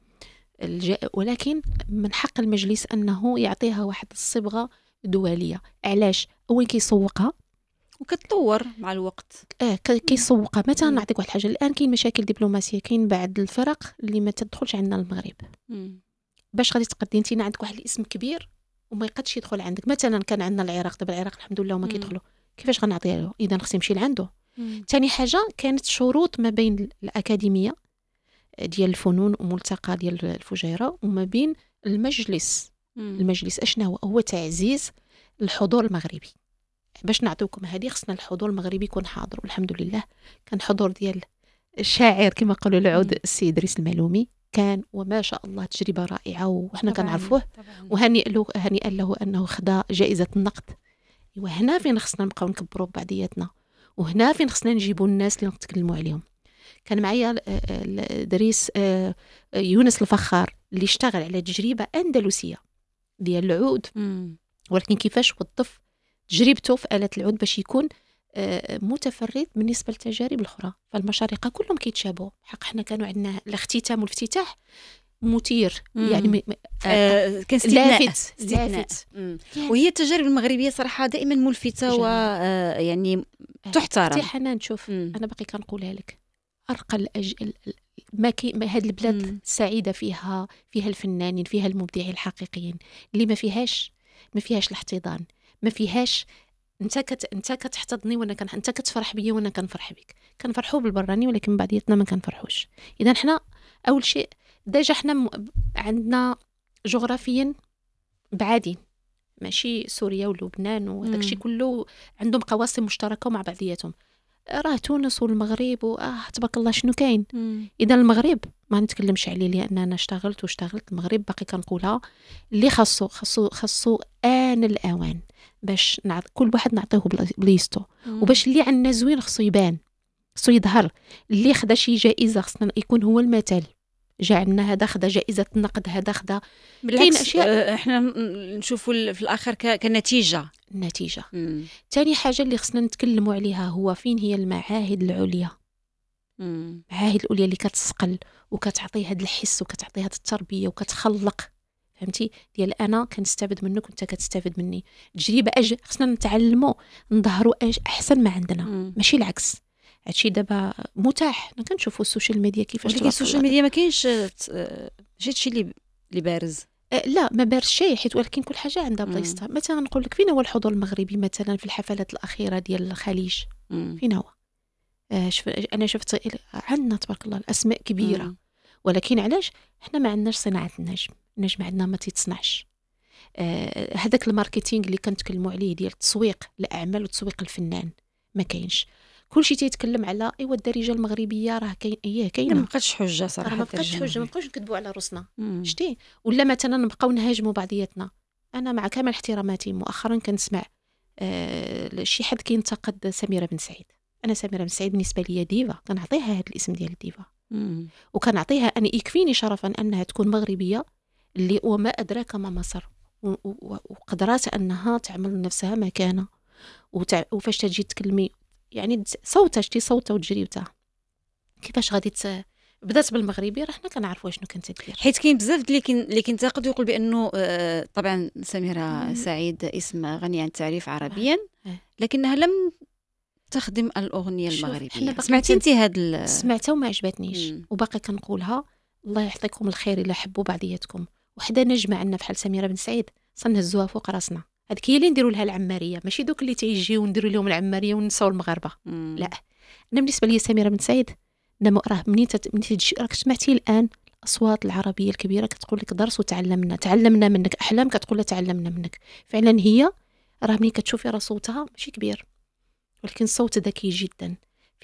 ولكن من حق المجلس أنه يعطيها واحد الصبغة دولية. علاش؟ أول كيسوقها وكتطور مع الوقت. كيسوقها. مثلا نعطيك واحد الحاجة، الآن كاين مشاكل دبلوماسية، كاين بعض الفرق اللي ما تدخلش عندنا المغرب. باش غادي تقدي انت عندك واحد الاسم كبير وما يقدش يدخل عندك. مثلا كان عندنا العراق، دابا العراق الحمد لله وما كيدخلوا، كيفاش غنعطيها له؟ إذا خصني نمشي لعنده. ثاني حاجه كانت شروط ما بين الاكاديميه ديال الفنون وملتقى ديال الفجيره وما بين المجلس. المجلس اشنا هو تعزيز الحضور المغربي. باش نعطيكم هذه خصنا الحضور المغربي يكون حاضر، والحمد لله كان حضور ديال الشاعر كما قالوا العود السيد ريس المعلومي، كان وما شاء الله تجربه رائعه وحنا كنعرفوه، وهنيئا له انه خدا جائزه النقد. وهنا فين خصنا نبقاو نكبروا بعضياتنا، وهنا فين خصنا نجيبوا الناس اللي نتكلموا عليهم. كان معايا دريس يونس الفخار اللي اشتغل على تجربه اندلسيه ديال العود، ولكن كيفاش وظف تجربته في آلة العود باش يكون متفرد بالنسبه للتجارب الاخرى. فالمشارقه كلهم كيتشابهوا، حق حنا كانوا عندنا الاختتام والافتتاح مثير، يعني كان لافت. وهي التجارب المغربيه صراحه دائما ملفته ويعني تحترم. حتى حنان شوف انا باقي كنقولها لك، ارقى ما هاد البلاد سعيده فيها الفنانين، فيها المبدعين الحقيقيين اللي ما فيهاش الاحتضان، ما فيهاش انت كتحتضني وانا انت كتفرح بيا وانا كنفرح بك، كنفرحوا بالبراني ولكن بعضياتنا ما كنفرحوش. اذا حنا اول شيء ديجا حنا عندنا جغرافيا بعادين، ماشي سوريا ولبنان وهذاك الشيء كله عندهم قواسم مشتركه مع بعضياتهم. راه تونس والمغرب تبارك الله شنو كاين. اذا المغرب ما نتكلمش عليه لان انا اشتغلت المغرب باقي كنقولها اللي خاصو آن الاوان باش كل واحد نعطيه بليستو، وباش اللي عندنا زوين خصو يبان، خصو يظهر. اللي خدا شي جائزه خصنا يكون هو المثال. جا عندنا هذا خدا جائزه النقد، هذا خدا. كاين اشياء احنا نشوفوا في الاخر كنتيجه. النتيجه. ثاني حاجه اللي خصنا نتكلموا عليها هو فين هي المعاهد العليا. المعاهد العليا اللي كتسقل وكتعطي هذا الحس وكتعطي هذه التربيه وكتخلق، فهمتي، ديال انا كنستافد منك وانت كتستافد مني. تجربه خصنا نتعلموا نظهروا احسن ما عندنا، ماشي العكس. هادشي دابا متاح، انا كنشوفوا السوشيال ميديا كيفاش ولكن السوشيال ميديا ما كاينش هادشي اللي بارز. لا ما بارز شيء، حيت ولكن كل حاجه عندها بلايصتها. مثلا نقول لك فين هو الحضور المغربي مثلا في الحفلات الاخيره ديال الخليج؟ فين هو؟ انا شفت عندنا تبارك الله الاسماء كبيره، ولكن علاش حنا ما عندناش صناعه النجم عندنا ما تيتصنعش. هذاك الماركتينغ اللي كنتكلموا عليه ديال التسويق الاعمال وتسويق الفنان ما كاينش. كلشي تيتكلم على ايوا الدارجه المغربيه راه كاينه ما بقاتش حجه صراحه، ما بقاتش حجه، ما بقاوش نكذبوا على روسنا. مم. شتي؟ ولا مثلا نبقاو نهاجموا بعضياتنا. انا مع كامل احتراماتي مؤخرا كنسمع شي حد كينتقد سميرة بن سعيد. انا سميرة بن سعيد بالنسبه لي ديفا، كنعطيها هذا الاسم ديال الديفا، وكنعطيها انا يكفيني شرفا انها تكون مغربيه اللي وما ادراك ما مصر، وقدرات انها تعمل لنفسها مكانه، وفاش تجي تكلمي يعني صوتها، شتي صوتها وتجربتها كيفاش غادي بدات بالمغربي، راه حنا كنعرفوا شنو كانت دير. حيت كاين بزاف اللي كينتقد ويقول بانه طبعا سميرة سعيد اسم غني عن التعريف عربيا، لكنها لم تخدم الاغنيه المغربيه. سمعتي انت هاد سمعتها وما عجبتنيش، وباقي كنقولها. الله يعطيكم الخير الا حبوا بعضياتكم. وحده نجمه عندنا بحال سميرة بن سعيد صنهزوها فوق راسنا. هذيك هي اللي نديروا لها العماريه، ماشي دوك اللي تيجيو ونديروا لهم العماريه ونساو المغاربه. لا، انا بالنسبه لي سميرة بن سعيد راه منين تجي راك سمعتي الان الاصوات العربيه الكبيره كتقول لك درس وتعلمنا منك. احلام كتقول لها تعلمنا منك. فعلا هي راه منين كتشوفي راه صوتها ماشي كبير، ولكن صوت ذكي جدا،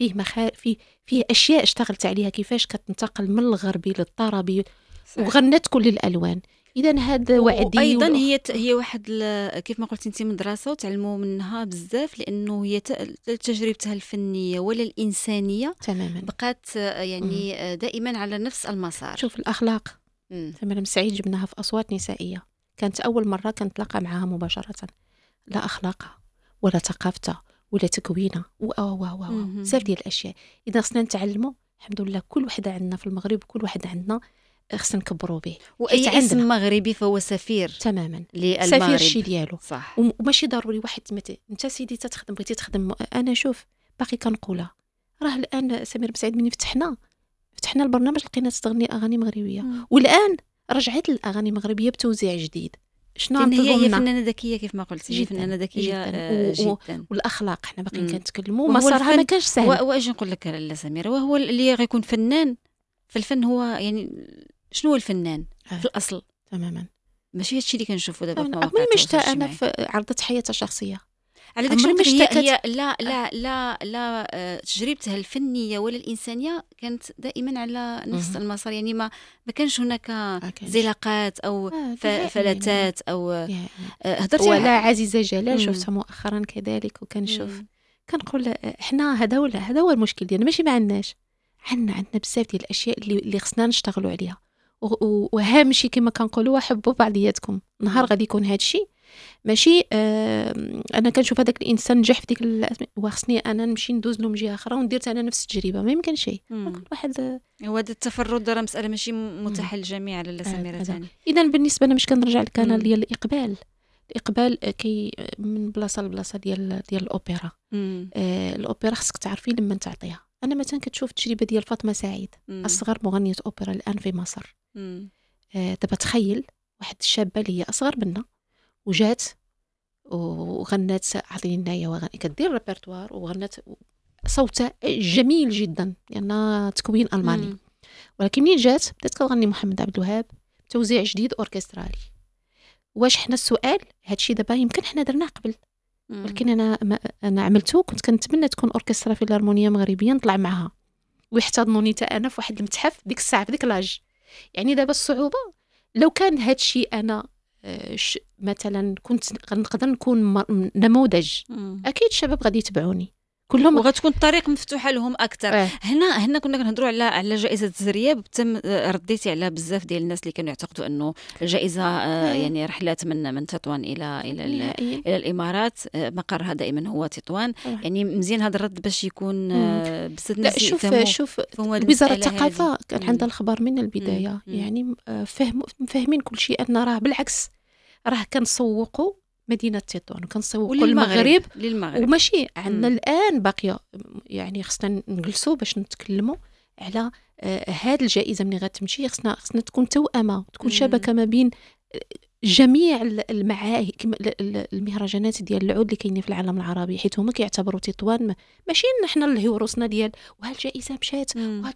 فيه اشياء اشتغلت عليها، كيفاش كتنتقل من الغربي للطربي، وغنت كل الالوان. اذا هذا وعدي. ايضا هي واحد كيف ما قلتي انت مدرسه وتعلموا منها بزاف، لانه هي تجربتها الفنيه ولا الانسانيه تماما بقات يعني دائما على نفس المسار. شوف الاخلاق، سميرة بن سعيد جبناها في اصوات نسائيه، كانت اول مره كنتلاقى معها مباشره، لا اخلاقها ولا ثقافتها ولا تكوينها بزاف ديال الاشياء. اذا خصنا نتعلموا الحمد لله، كل وحده عندنا في المغرب، كل واحد عندنا خصنا نكبروا به. واي اسم مغربي فهو سفير تماما للمغرب، سفير الشي ديالو. صح. وماشي ضروري واحد انت سيدي تتخدم بغيتي تخدم. انا شوف باقي كنقولها، راه الان سميرة بن سعيد من فتحنا البرنامج لقينا تغني اغاني مغربيه، والان رجعت الاغاني المغربيه بتوزيع جديد. شنو هي فنانه ذكيه كيف ما قلتي، فنانه ذكيه جدا. والاخلاق حنا باقيين كنتكلموا مسارها ما كانش سهل. واش نقول لك لا سميرة، وهو اللي غيكون فنان في الفن هو يعني شنو هو الفنان في الاصل تماما، ماشي هادشي اللي كنشوفوا دابا في مواقع التواصل الاجتماعي. انا في عرضت حياتها الشخصيه على داك الشيء، هي لا تجربتها الفنيه ولا الانسانيه كانت دائما على نفس المسار. يعني ما كانش هناك زلاقات او فلتات او هضرت ولا عزيزه جلال شفتها مؤخرا كذلك، وكنشوف كنقول احنا هذا هو المشكل ديالنا، ماشي ما عندناش، عندنا بزاف ديال الاشياء اللي خصنا نشتغلوا عليها. واهم شيء كما كنقولوا حبوا بعضياتكم. نهار غادي يكون هذا الشيء ماشي انا كنشوف هذاك الانسان نجح في ديك وخصني انا نمشي ندوز له من جهه اخرى وندير انا نفس التجربه، ما يمكن شيء. كل واحد هو هذا التفرد راه مساله ماشي متاحه للجميع على سميرة ثاني. اذا بالنسبه انا مش كنرجع للكانال ديال الاقبال كي من بلاصه لبلاصه ديال الأوبرا. الأوبرا خصك تعرفي لما تعطيها. انا مثلا كتشوف التجربه ديال فاطمه سعيد، اصغر مغنيه اوبرا الان في مصر. دابا تخيل واحد الشابه اللي هي اصغر منا وجات وغنات عطيني يا وغني، كدير ريبرتوار وغنات صوتها جميل جدا لأنها تكوين ألماني. ولكن منين جات بدات كتغني محمد عبد الوهاب توزيع جديد أوركسترالي. واش حنا السؤال هادشي دابا يمكن حنا درناه قبل، ولكن انا عملته. كنت كنتمنى تكون اوركسترا فيلارمونيه مغربيه نطلع معها ويحتضنوني حتى انا في واحد المتحف ديك الساعه في ديك لاج. يعني دابا الصعوبه لو كان هادشي انا مثلا كنت نقدر نكون نموذج، اكيد الشباب غادي يتبعوني كلهم وغتكون الطريق مفتوحه لهم اكثر. هنا كنا كنهضروا على جائزه الزرياب، تم رديتي على بزاف ديال الناس اللي كانوا يعتقدوا انه الجائزه يعني رحلات من تطوان الى الامارات، مقرها دائما هو تطوان. يعني مزيان هذا الرد باش يكون بزاف الناس شوف وزاره الثقافه كان عندها الخبر من البدايه. يعني فاهمين كل شيء، ان راه بالعكس راه كنسوقوا مدينة تطوان وكنسوقوا المغرب وماشي عندنا الآن باقية. يعني خصنا نجلسوا باش نتكلموا على هذه الجائزة من غتمشي. خصنا تكون توأمة، تكون شبكة ما بين جميع المعاهد المهرجانات ديال العود اللي كاينين في العالم العربي، حيت هما كيعتبروا تطوان ماشي حنا اللي هو روسنا ديال وهالجائزة مشات لا.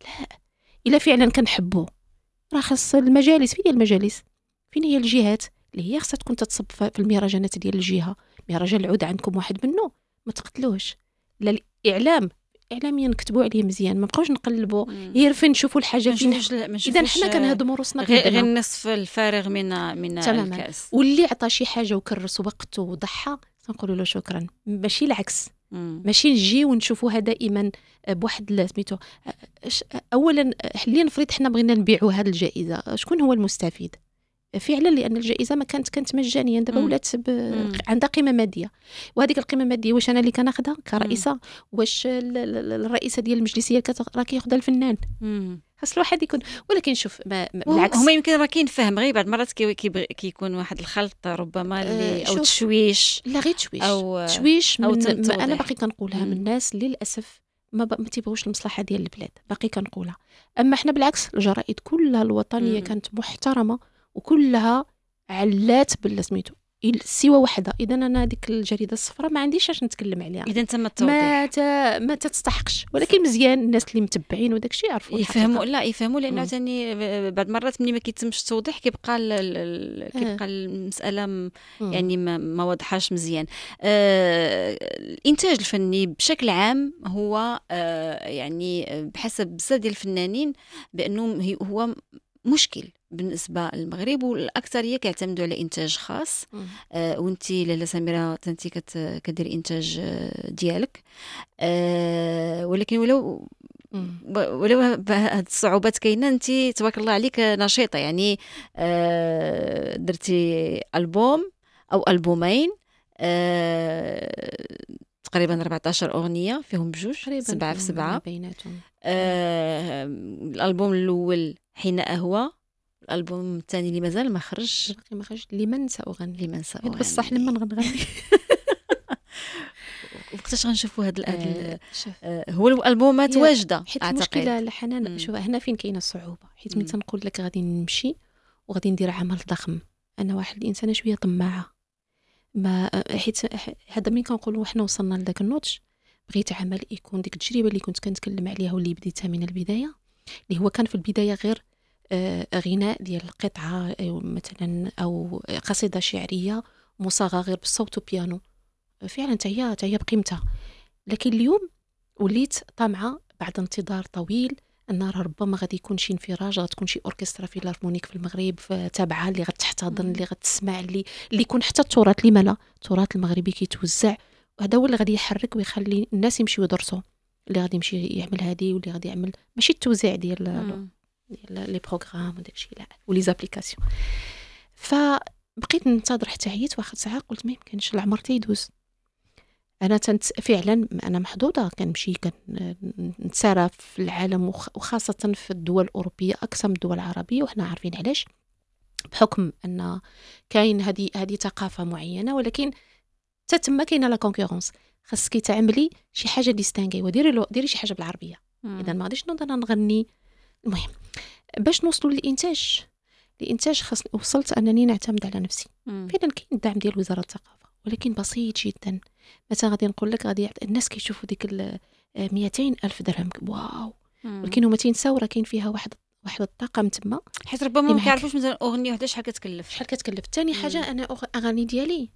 إلا فعلا كنحبوا راه خاص المجالس. فين هي المجالس؟ فين هي الجهات اللي هي خصها تكون تتصب في المهرجانات ديال الجهه. مهرجان العود عندكم واحد منه ما تقتلوش. لا الاعلام اعلاميا نكتبوا عليه مزيان، ما بقاوش نقلبوا غير فين نشوفوا الحاجه فين. اذا حنا كنهضموا روسنا غير النصف الفارغ من الكاس. واللي عطى شي حاجه وكرس وقته وضحى نقولوا له شكرا، ماشي العكس. ماشي نجي ونشوفوها دائما بواحد سميتو. اولا خلينا نفرض حنا بغينا نبيعوا هذه الجائزه، شكون هو المستفيد فعلا؟ لان الجائزه ما كانت مجانيه، دابا ولات عندها قيمه ماديه. وهذيك القيمه الماديه واش انا اللي كناخذها كرئيسه؟ واش الرئيسه ديال المجلس هي راه كياخذها الفنان؟ خاص الواحد يكون. ولكن شوف بالعكس هما يمكن راه كاين فهم غير بعض مرات كيكون واحد الخلط ربما اللي او تشويش. لا غير تشويش او تشويش أو انا باقي كنقولها من الناس للاسف ما تيبغوش المصلحه ديال البلاد، باقي كنقولها. اما حنا بالعكس الجرائد كلها الوطنيه كانت محترمه وكلها علات سميتو سوى وحده. اذا انا هذيك الجريده الصفراء ما عنديش اش نتكلم عليها، اذا تم التوضيح ما تستحقش. ولكن مزيان الناس اللي متبعين وداك الشيء يعرفوا يفهموا. لا يفهموا لانه ثاني بعض مرات ملي ما كيتمش التوضيح كيبقى المساله يعني ما واضحاش مزيان. الانتاج الفني بشكل عام هو يعني بحسب بزاف ديال الفنانين بانه هو مشكل بالنسبه للمغرب، والاكثريه كيعتمدوا على انتاج خاص. وانتي لاله سميره انتي كديري انتاج ديالك. ولكن ولو هاد الصعوبات كاينه، انتي تبارك الله عليك نشيطه، يعني درتي البوم او البومين، تقريبا 14 اغنيه فيهم بجوج 7 في 7 بيناتهم. الالبوم الاول حين اهوى، الالبوم الثاني اللي مازال ما خرج لمن سأغني بصح لمن غنغني. وقتاش غنشوفوا هذا هو الالبومات واجده حيت المشكله لحنان. شوف هنا فين كاينه الصعوبه، حيت ملي تنقول لك غادي نمشي وغادي ندير عمل ضخم، انا واحد الانسانه شويه طماعه. ما حيت هذا ملي كنقولوا حنا وصلنا لذاك النضج، بغيت عمل يكون ديك التجربه اللي كنت كنتكلم عليها واللي بديتها من البدايه، اللي هو كان في البدايه غير غناء ديال القطعه مثلا او قصيده شعريه مصاغه غير بالصوت وبيانو، فعلا تهي بقيمتها. لكن اليوم وليت طامعه بعد انتظار طويل ان ربما غادي يكون شي انفراج، غتكون شي اوركسترا فيلارمونيك في المغرب تابعه اللي غتحتضن، اللي غتسمع، اللي يكون حتى التراث، لما لا التراث المغربي كيتوزع، وهذا هو اللي غادي يحرك ويخلي الناس يمشيو يدرسوا، اللي غادي يمشي يعمل هذه واللي غادي يعمل ماشي التوزيع ديال لي بروغرام وداك الشيء، لا ولي زابليكاسيون. فبقيت ننتظر حتى عييت، واخد ساعه قلت ما يمكنش العمر تيدوز. انا فعلا انا محظوظه، كنمشي كنتسارى في العالم وخاصه في الدول الاوروبيه اكثر من الدول العربيه، وحنا عارفين علاش، بحكم ان كاين هذه ثقافه معينه. ولكن حتى تما كاينه لا كونكورونس، خاصك تعملي شي حاجه ديستانغي وديري شي حاجه بالعربيه. اذا ما غاديش نقدر نغني. المهم باش نوصلوا للانتاج خاص وصلت انني نعتمد على نفسي. فعلا كاين الدعم ديال وزاره الثقافه ولكن بسيط جدا. مثلا غادي نقول لك غادي الناس كيشوفوا ديك 200,000 درهم واو، ولكن هما تينساو راه كاين فيها واحد الطاقم تما، حيت ربما ما كيعرفوش مثلا اغنيه وحده شحال كتكلف. ثاني حاجه انا اغاني ديالي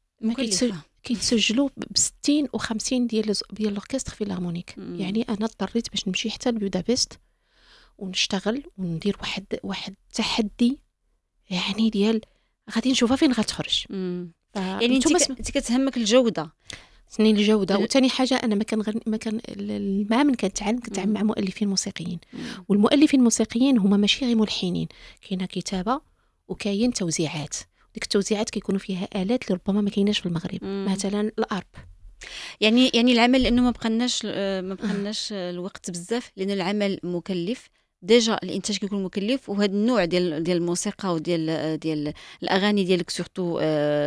كيتسجلوا ب60 و50 ديال الاوركستر فيلارمونيك. يعني انا اضطريت باش نمشي حتى لبودابست ونشتغل وندير واحد تحدي، يعني ديال غادي نشوفها فين غتخرج. يعني انت كتهمك الجوده، وثاني حاجه انا ما كان مع من كنتعلم مع مؤلفين موسيقيين، والمؤلفين الموسيقيين هما ماشي غير ملحنين، كاينه كتابه وكاين توزيعات. ديك التوزيعات كيكونوا فيها آلات اللي ربما ما كايناش في المغرب، مثلا الارب. يعني العمل لانه ما بقناش الوقت بزاف، لان العمل مكلف ديجا، الانتاج كيكون مكلف، وهذا النوع ديال الموسيقى وديال الاغاني ديالك سورتو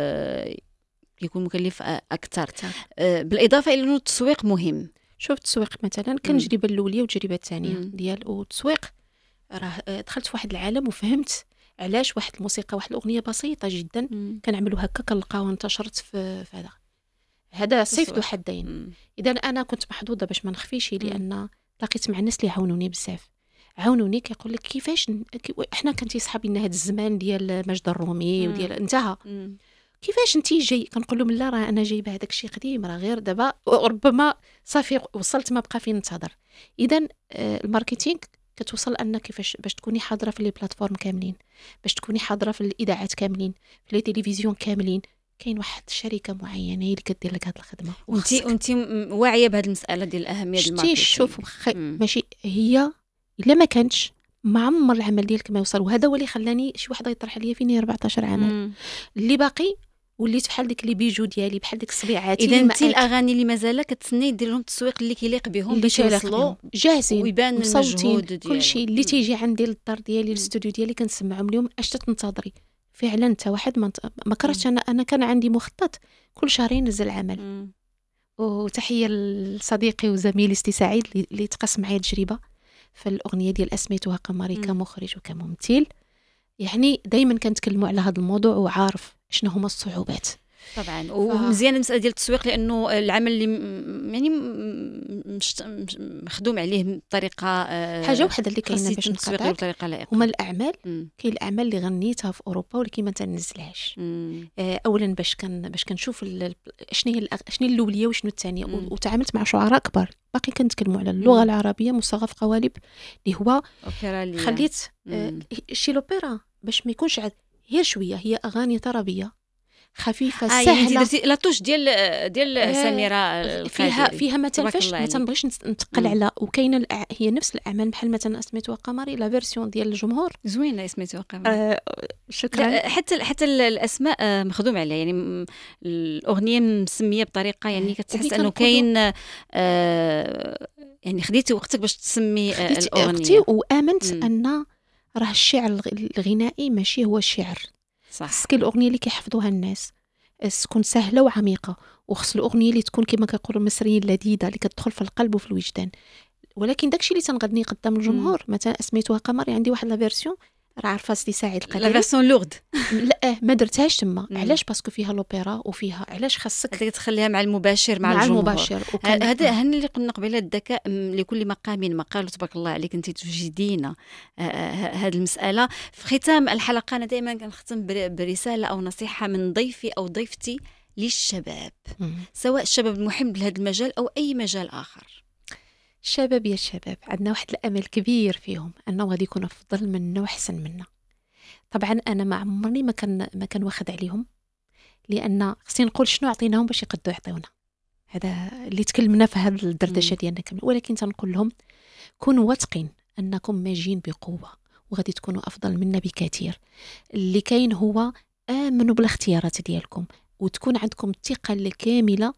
كيكون مكلف اكثر. بالاضافه الى انه التسويق مهم. شوف التسويق مثلا كان التجربه الاولى والتجربه الثانيه ديال التسويق، راه دخلت في واحد العالم وفهمت علاش واحد الموسيقى واحد الاغنيه بسيطه جدا كنعملوا هكا كنلقاوها انتشرت في هذا سيف ذو حدين. اذا انا كنت محظوظه باش ما نخفيش، لان لقيت مع الناس اللي عاونوني بزاف. عاونوني كيقول لك كيفاش احنا كان تيسحب لنا هذا الزمان ديال ماجد الرومي وديال انتهى. كيفاش انتي جاي؟ كنقول لهم لا راه انا جايبه هذاك الشيء قديم، راه غير دابا ربما صافي وصلت ما بقى فين نتهضر. اذا الماركتينغ كتوصل ان كيفاش باش تكوني حاضره في لي بلاتفورم كاملين، باش تكوني حاضره في الاذاعات كاملين، في لي تلفزيون كاملين. كاين واحد الشركه معينه هي اللي كدير لك هذه الخدمه، وانت واعيه بهذه المساله ديال الاهميه ديال الماركتينغ. شوف ماشي هي الا ما كانتش ما عمر العمل ديالك ما يوصل. وهذا هو اللي خلاني شي وحده يطرح ليا فيني 14 عام اللي باقي وليت بحال ديك لي بيجو ديالي، بحال ديك الصبيعات. اذا انت الاغاني اللي مازال كتسني دير لهم التسويق اللي كيليق بهم باش يوصلوا جاهزين ويبان المجهود ديالهم. كل شيء اللي تيجي عندي للدار ديالي الاستوديو ديالي كنسمعهم لهم اش تنتظري فعلا. انت واحد ما كرهتش. انا كان عندي مخطط كل شهرين نزل عمل. وتحيه لصديقي وزميلي ستي سعيد اللي تقاسم معايا التجربه في الاغنيه ديال اسميتها قمري كمخرج وكممثل. يعني دائما كنتكلموا على هذا الموضوع وعارف شنو هما الصعوبات طبعا. ومزيان المساله ديال التسويق لانه العمل اللي يعني مخدوم عليه بطريقه حاجه وحده اللي كاينه باش نتسويق بطريقه لائقه هما الاعمال. كاين الاعمال اللي غنيتها في اوروبا ولكن ما تنزلهاش. اولا باش كنشوف شنو هي الاوليه وشنو الثانيه. وتعاملت مع شعراء كبار باقي كنتكلموا على اللغه العربيه مصاغه في قوالب اللي هو خليت شي لوبيرا باش ما يكونش غير شويه. هي اغاني طربيه خفيفه سهله. يعني لاتوش ديال سميره القادري فيها ما تنبغيش نتقل على. وكاينه هي نفس الاعمال بحال مثلا اسميتها قمري لا فيرسيون ديال الجمهور زوينه اسميتها قمري. شكرا. حتى الاسماء مخدوم عليها. يعني الاغنيه مسميه بطريقه يعني كتحس انه كاين يعني خديتي وقتك باش تسمي الاغنيه. وامنت ان راه الشعر الغنائي ماشي هو الشعر صح. كاين الاغنيه اللي كيحفظوها الناس تكون سهله وعميقه، وخص الاغنيه اللي تكون كما كيقولوا المصريين لذيذه اللي كتدخل في القلب وفي الوجدان. ولكن داكشي اللي تنغني قدام الجمهور مثلا اسميتها قمري عندي واحد لا فيرسيون راه عارفه ستي سعيد القادري لا فيرسيون لوغد. لا ما درتهاش تما. علاش؟ باسكو فيها لوبيرا وفيها علاش خاصك تخليها مع المباشر مع الجمهور. هذا هن اللي قلنا قبيله الذكاء لكل مقام مقال. تبارك الله عليك انت تجدينا هذه المساله. في ختام الحلقه انا دائما كنختم برساله او نصيحه من ضيفي او ضيفتي للشباب سواء الشباب المحب لهذا المجال او اي مجال اخر. الشباب يا الشباب عندنا واحد الامل كبير فيهم انه غادي يكون افضل منا واحسن منا. طبعا انا ما عمرني ما كان واخد عليهم لان خصني نقول شنو عطيناهم باش يقدروا يعطيونا. هذا اللي تكلمنا في هذه الدردشه ديالنا كامل. ولكن تنقول لهم كونوا واثقين انكم ماجين بقوه وغادي تكونوا افضل منا بكثير. اللي كاين هو امنوا بالاختيارات ديالكم وتكون عندكم الثقه الكامله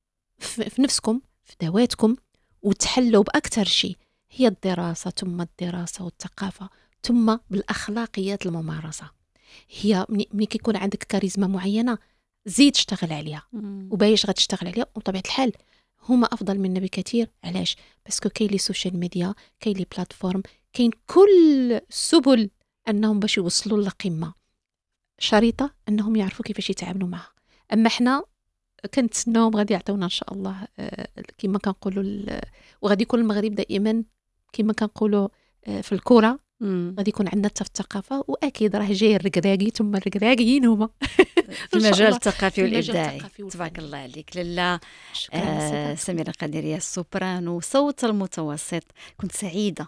في نفسكم في ذواتكم وتحلوا بأكثر شيء هي الدراسة ثم الدراسة والثقافة ثم بالأخلاقيات الممارسة. هي ملي كيكون عندك كاريزما معينة زيد اشتغل عليها وبايش غتشتغل عليها. وطبيعة الحال هما أفضل منا بكثير. علاش؟ باسكو كاين لي سوشيال ميديا كاين لي بلاتفورم كاين كل سبل أنهم باش يوصلوا للقمة. شريطة أنهم يعرفوا كيفاش يتعاملوا معها. أما احنا كنتسناهم غادي يعطيونا ان شاء الله كما كنقولوا وغادي يكون المغرب دائما كما كنقولوا في الكره غادي يكون عندنا حتى في الثقافه. واكيد راه جاي الركراكي ثم الركراكيين هما في المجال الثقافي والابداعي. تبارك الله عليك لاله. سميره القادري السوبرانو صوت المتوسط. كنت سعيده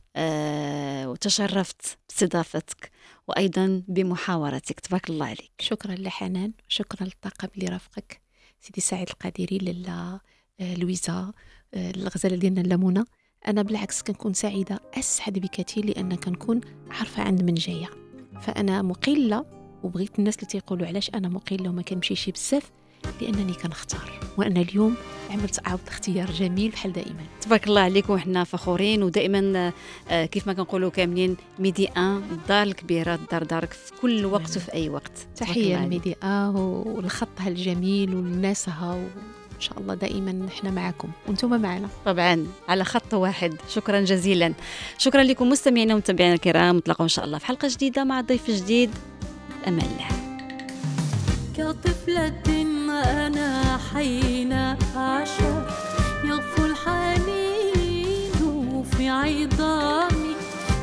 وتشرفت باستضافتك وايضا بمحاورتك. تبارك الله عليك. شكرا لحنان. شكرا للطاقم اللي رافقك سيدي سعيد القادري لاله لويزا الغزاله ديالنا اللمونه. انا بالعكس كنكون سعيده اسعد بكثير لان كنكون عارفه عند من جايه. فانا مقله وبغيت الناس اللي تيقولوا علاش انا مقله وما كنمشيش بزاف لانني كنختار. وانا اليوم عملت عاود اختيار جميل بحال دائما. تبارك الله عليكم وحنا فخورين ودائما كيف ما كنقولوا كاملين ميدي ان الدار الكبيره الدار دارك في كل وقت وفي اي وقت. تحيه لميدي ان والخطها الجميل والناسها وان شاء الله دائما احنا معكم وانتم معنا طبعا على خط واحد. شكرا جزيلا. شكرا لكم مستمعينا ومتابعينا الكرام. نتلاقوا ان شاء الله في حلقه جديده مع ضيف جديد. امل الله. كطفلة أنا حين أعشق يغفو الحنين في عظامي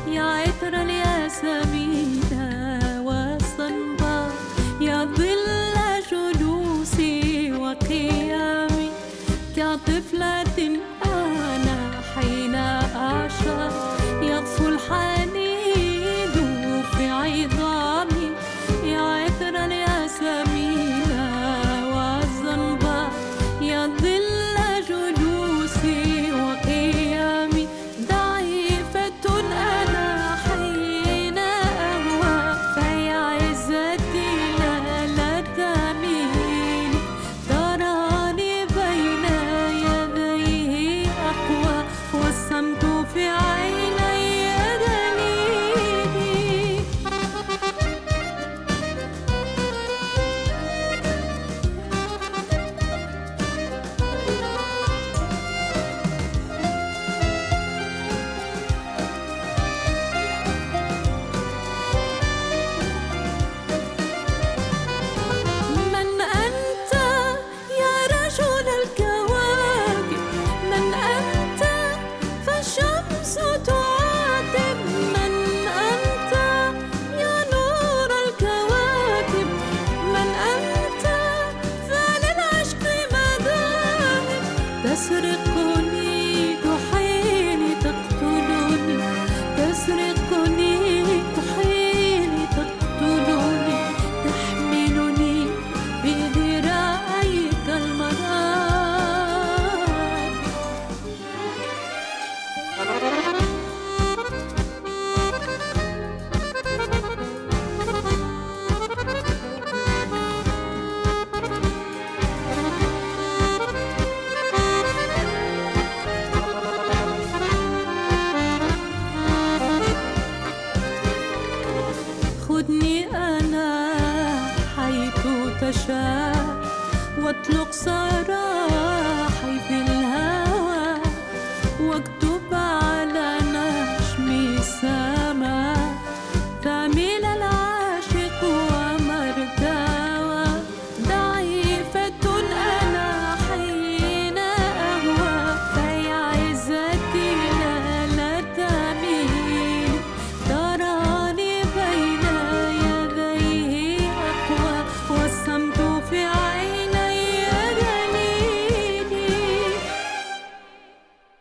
شاء واطلق سراح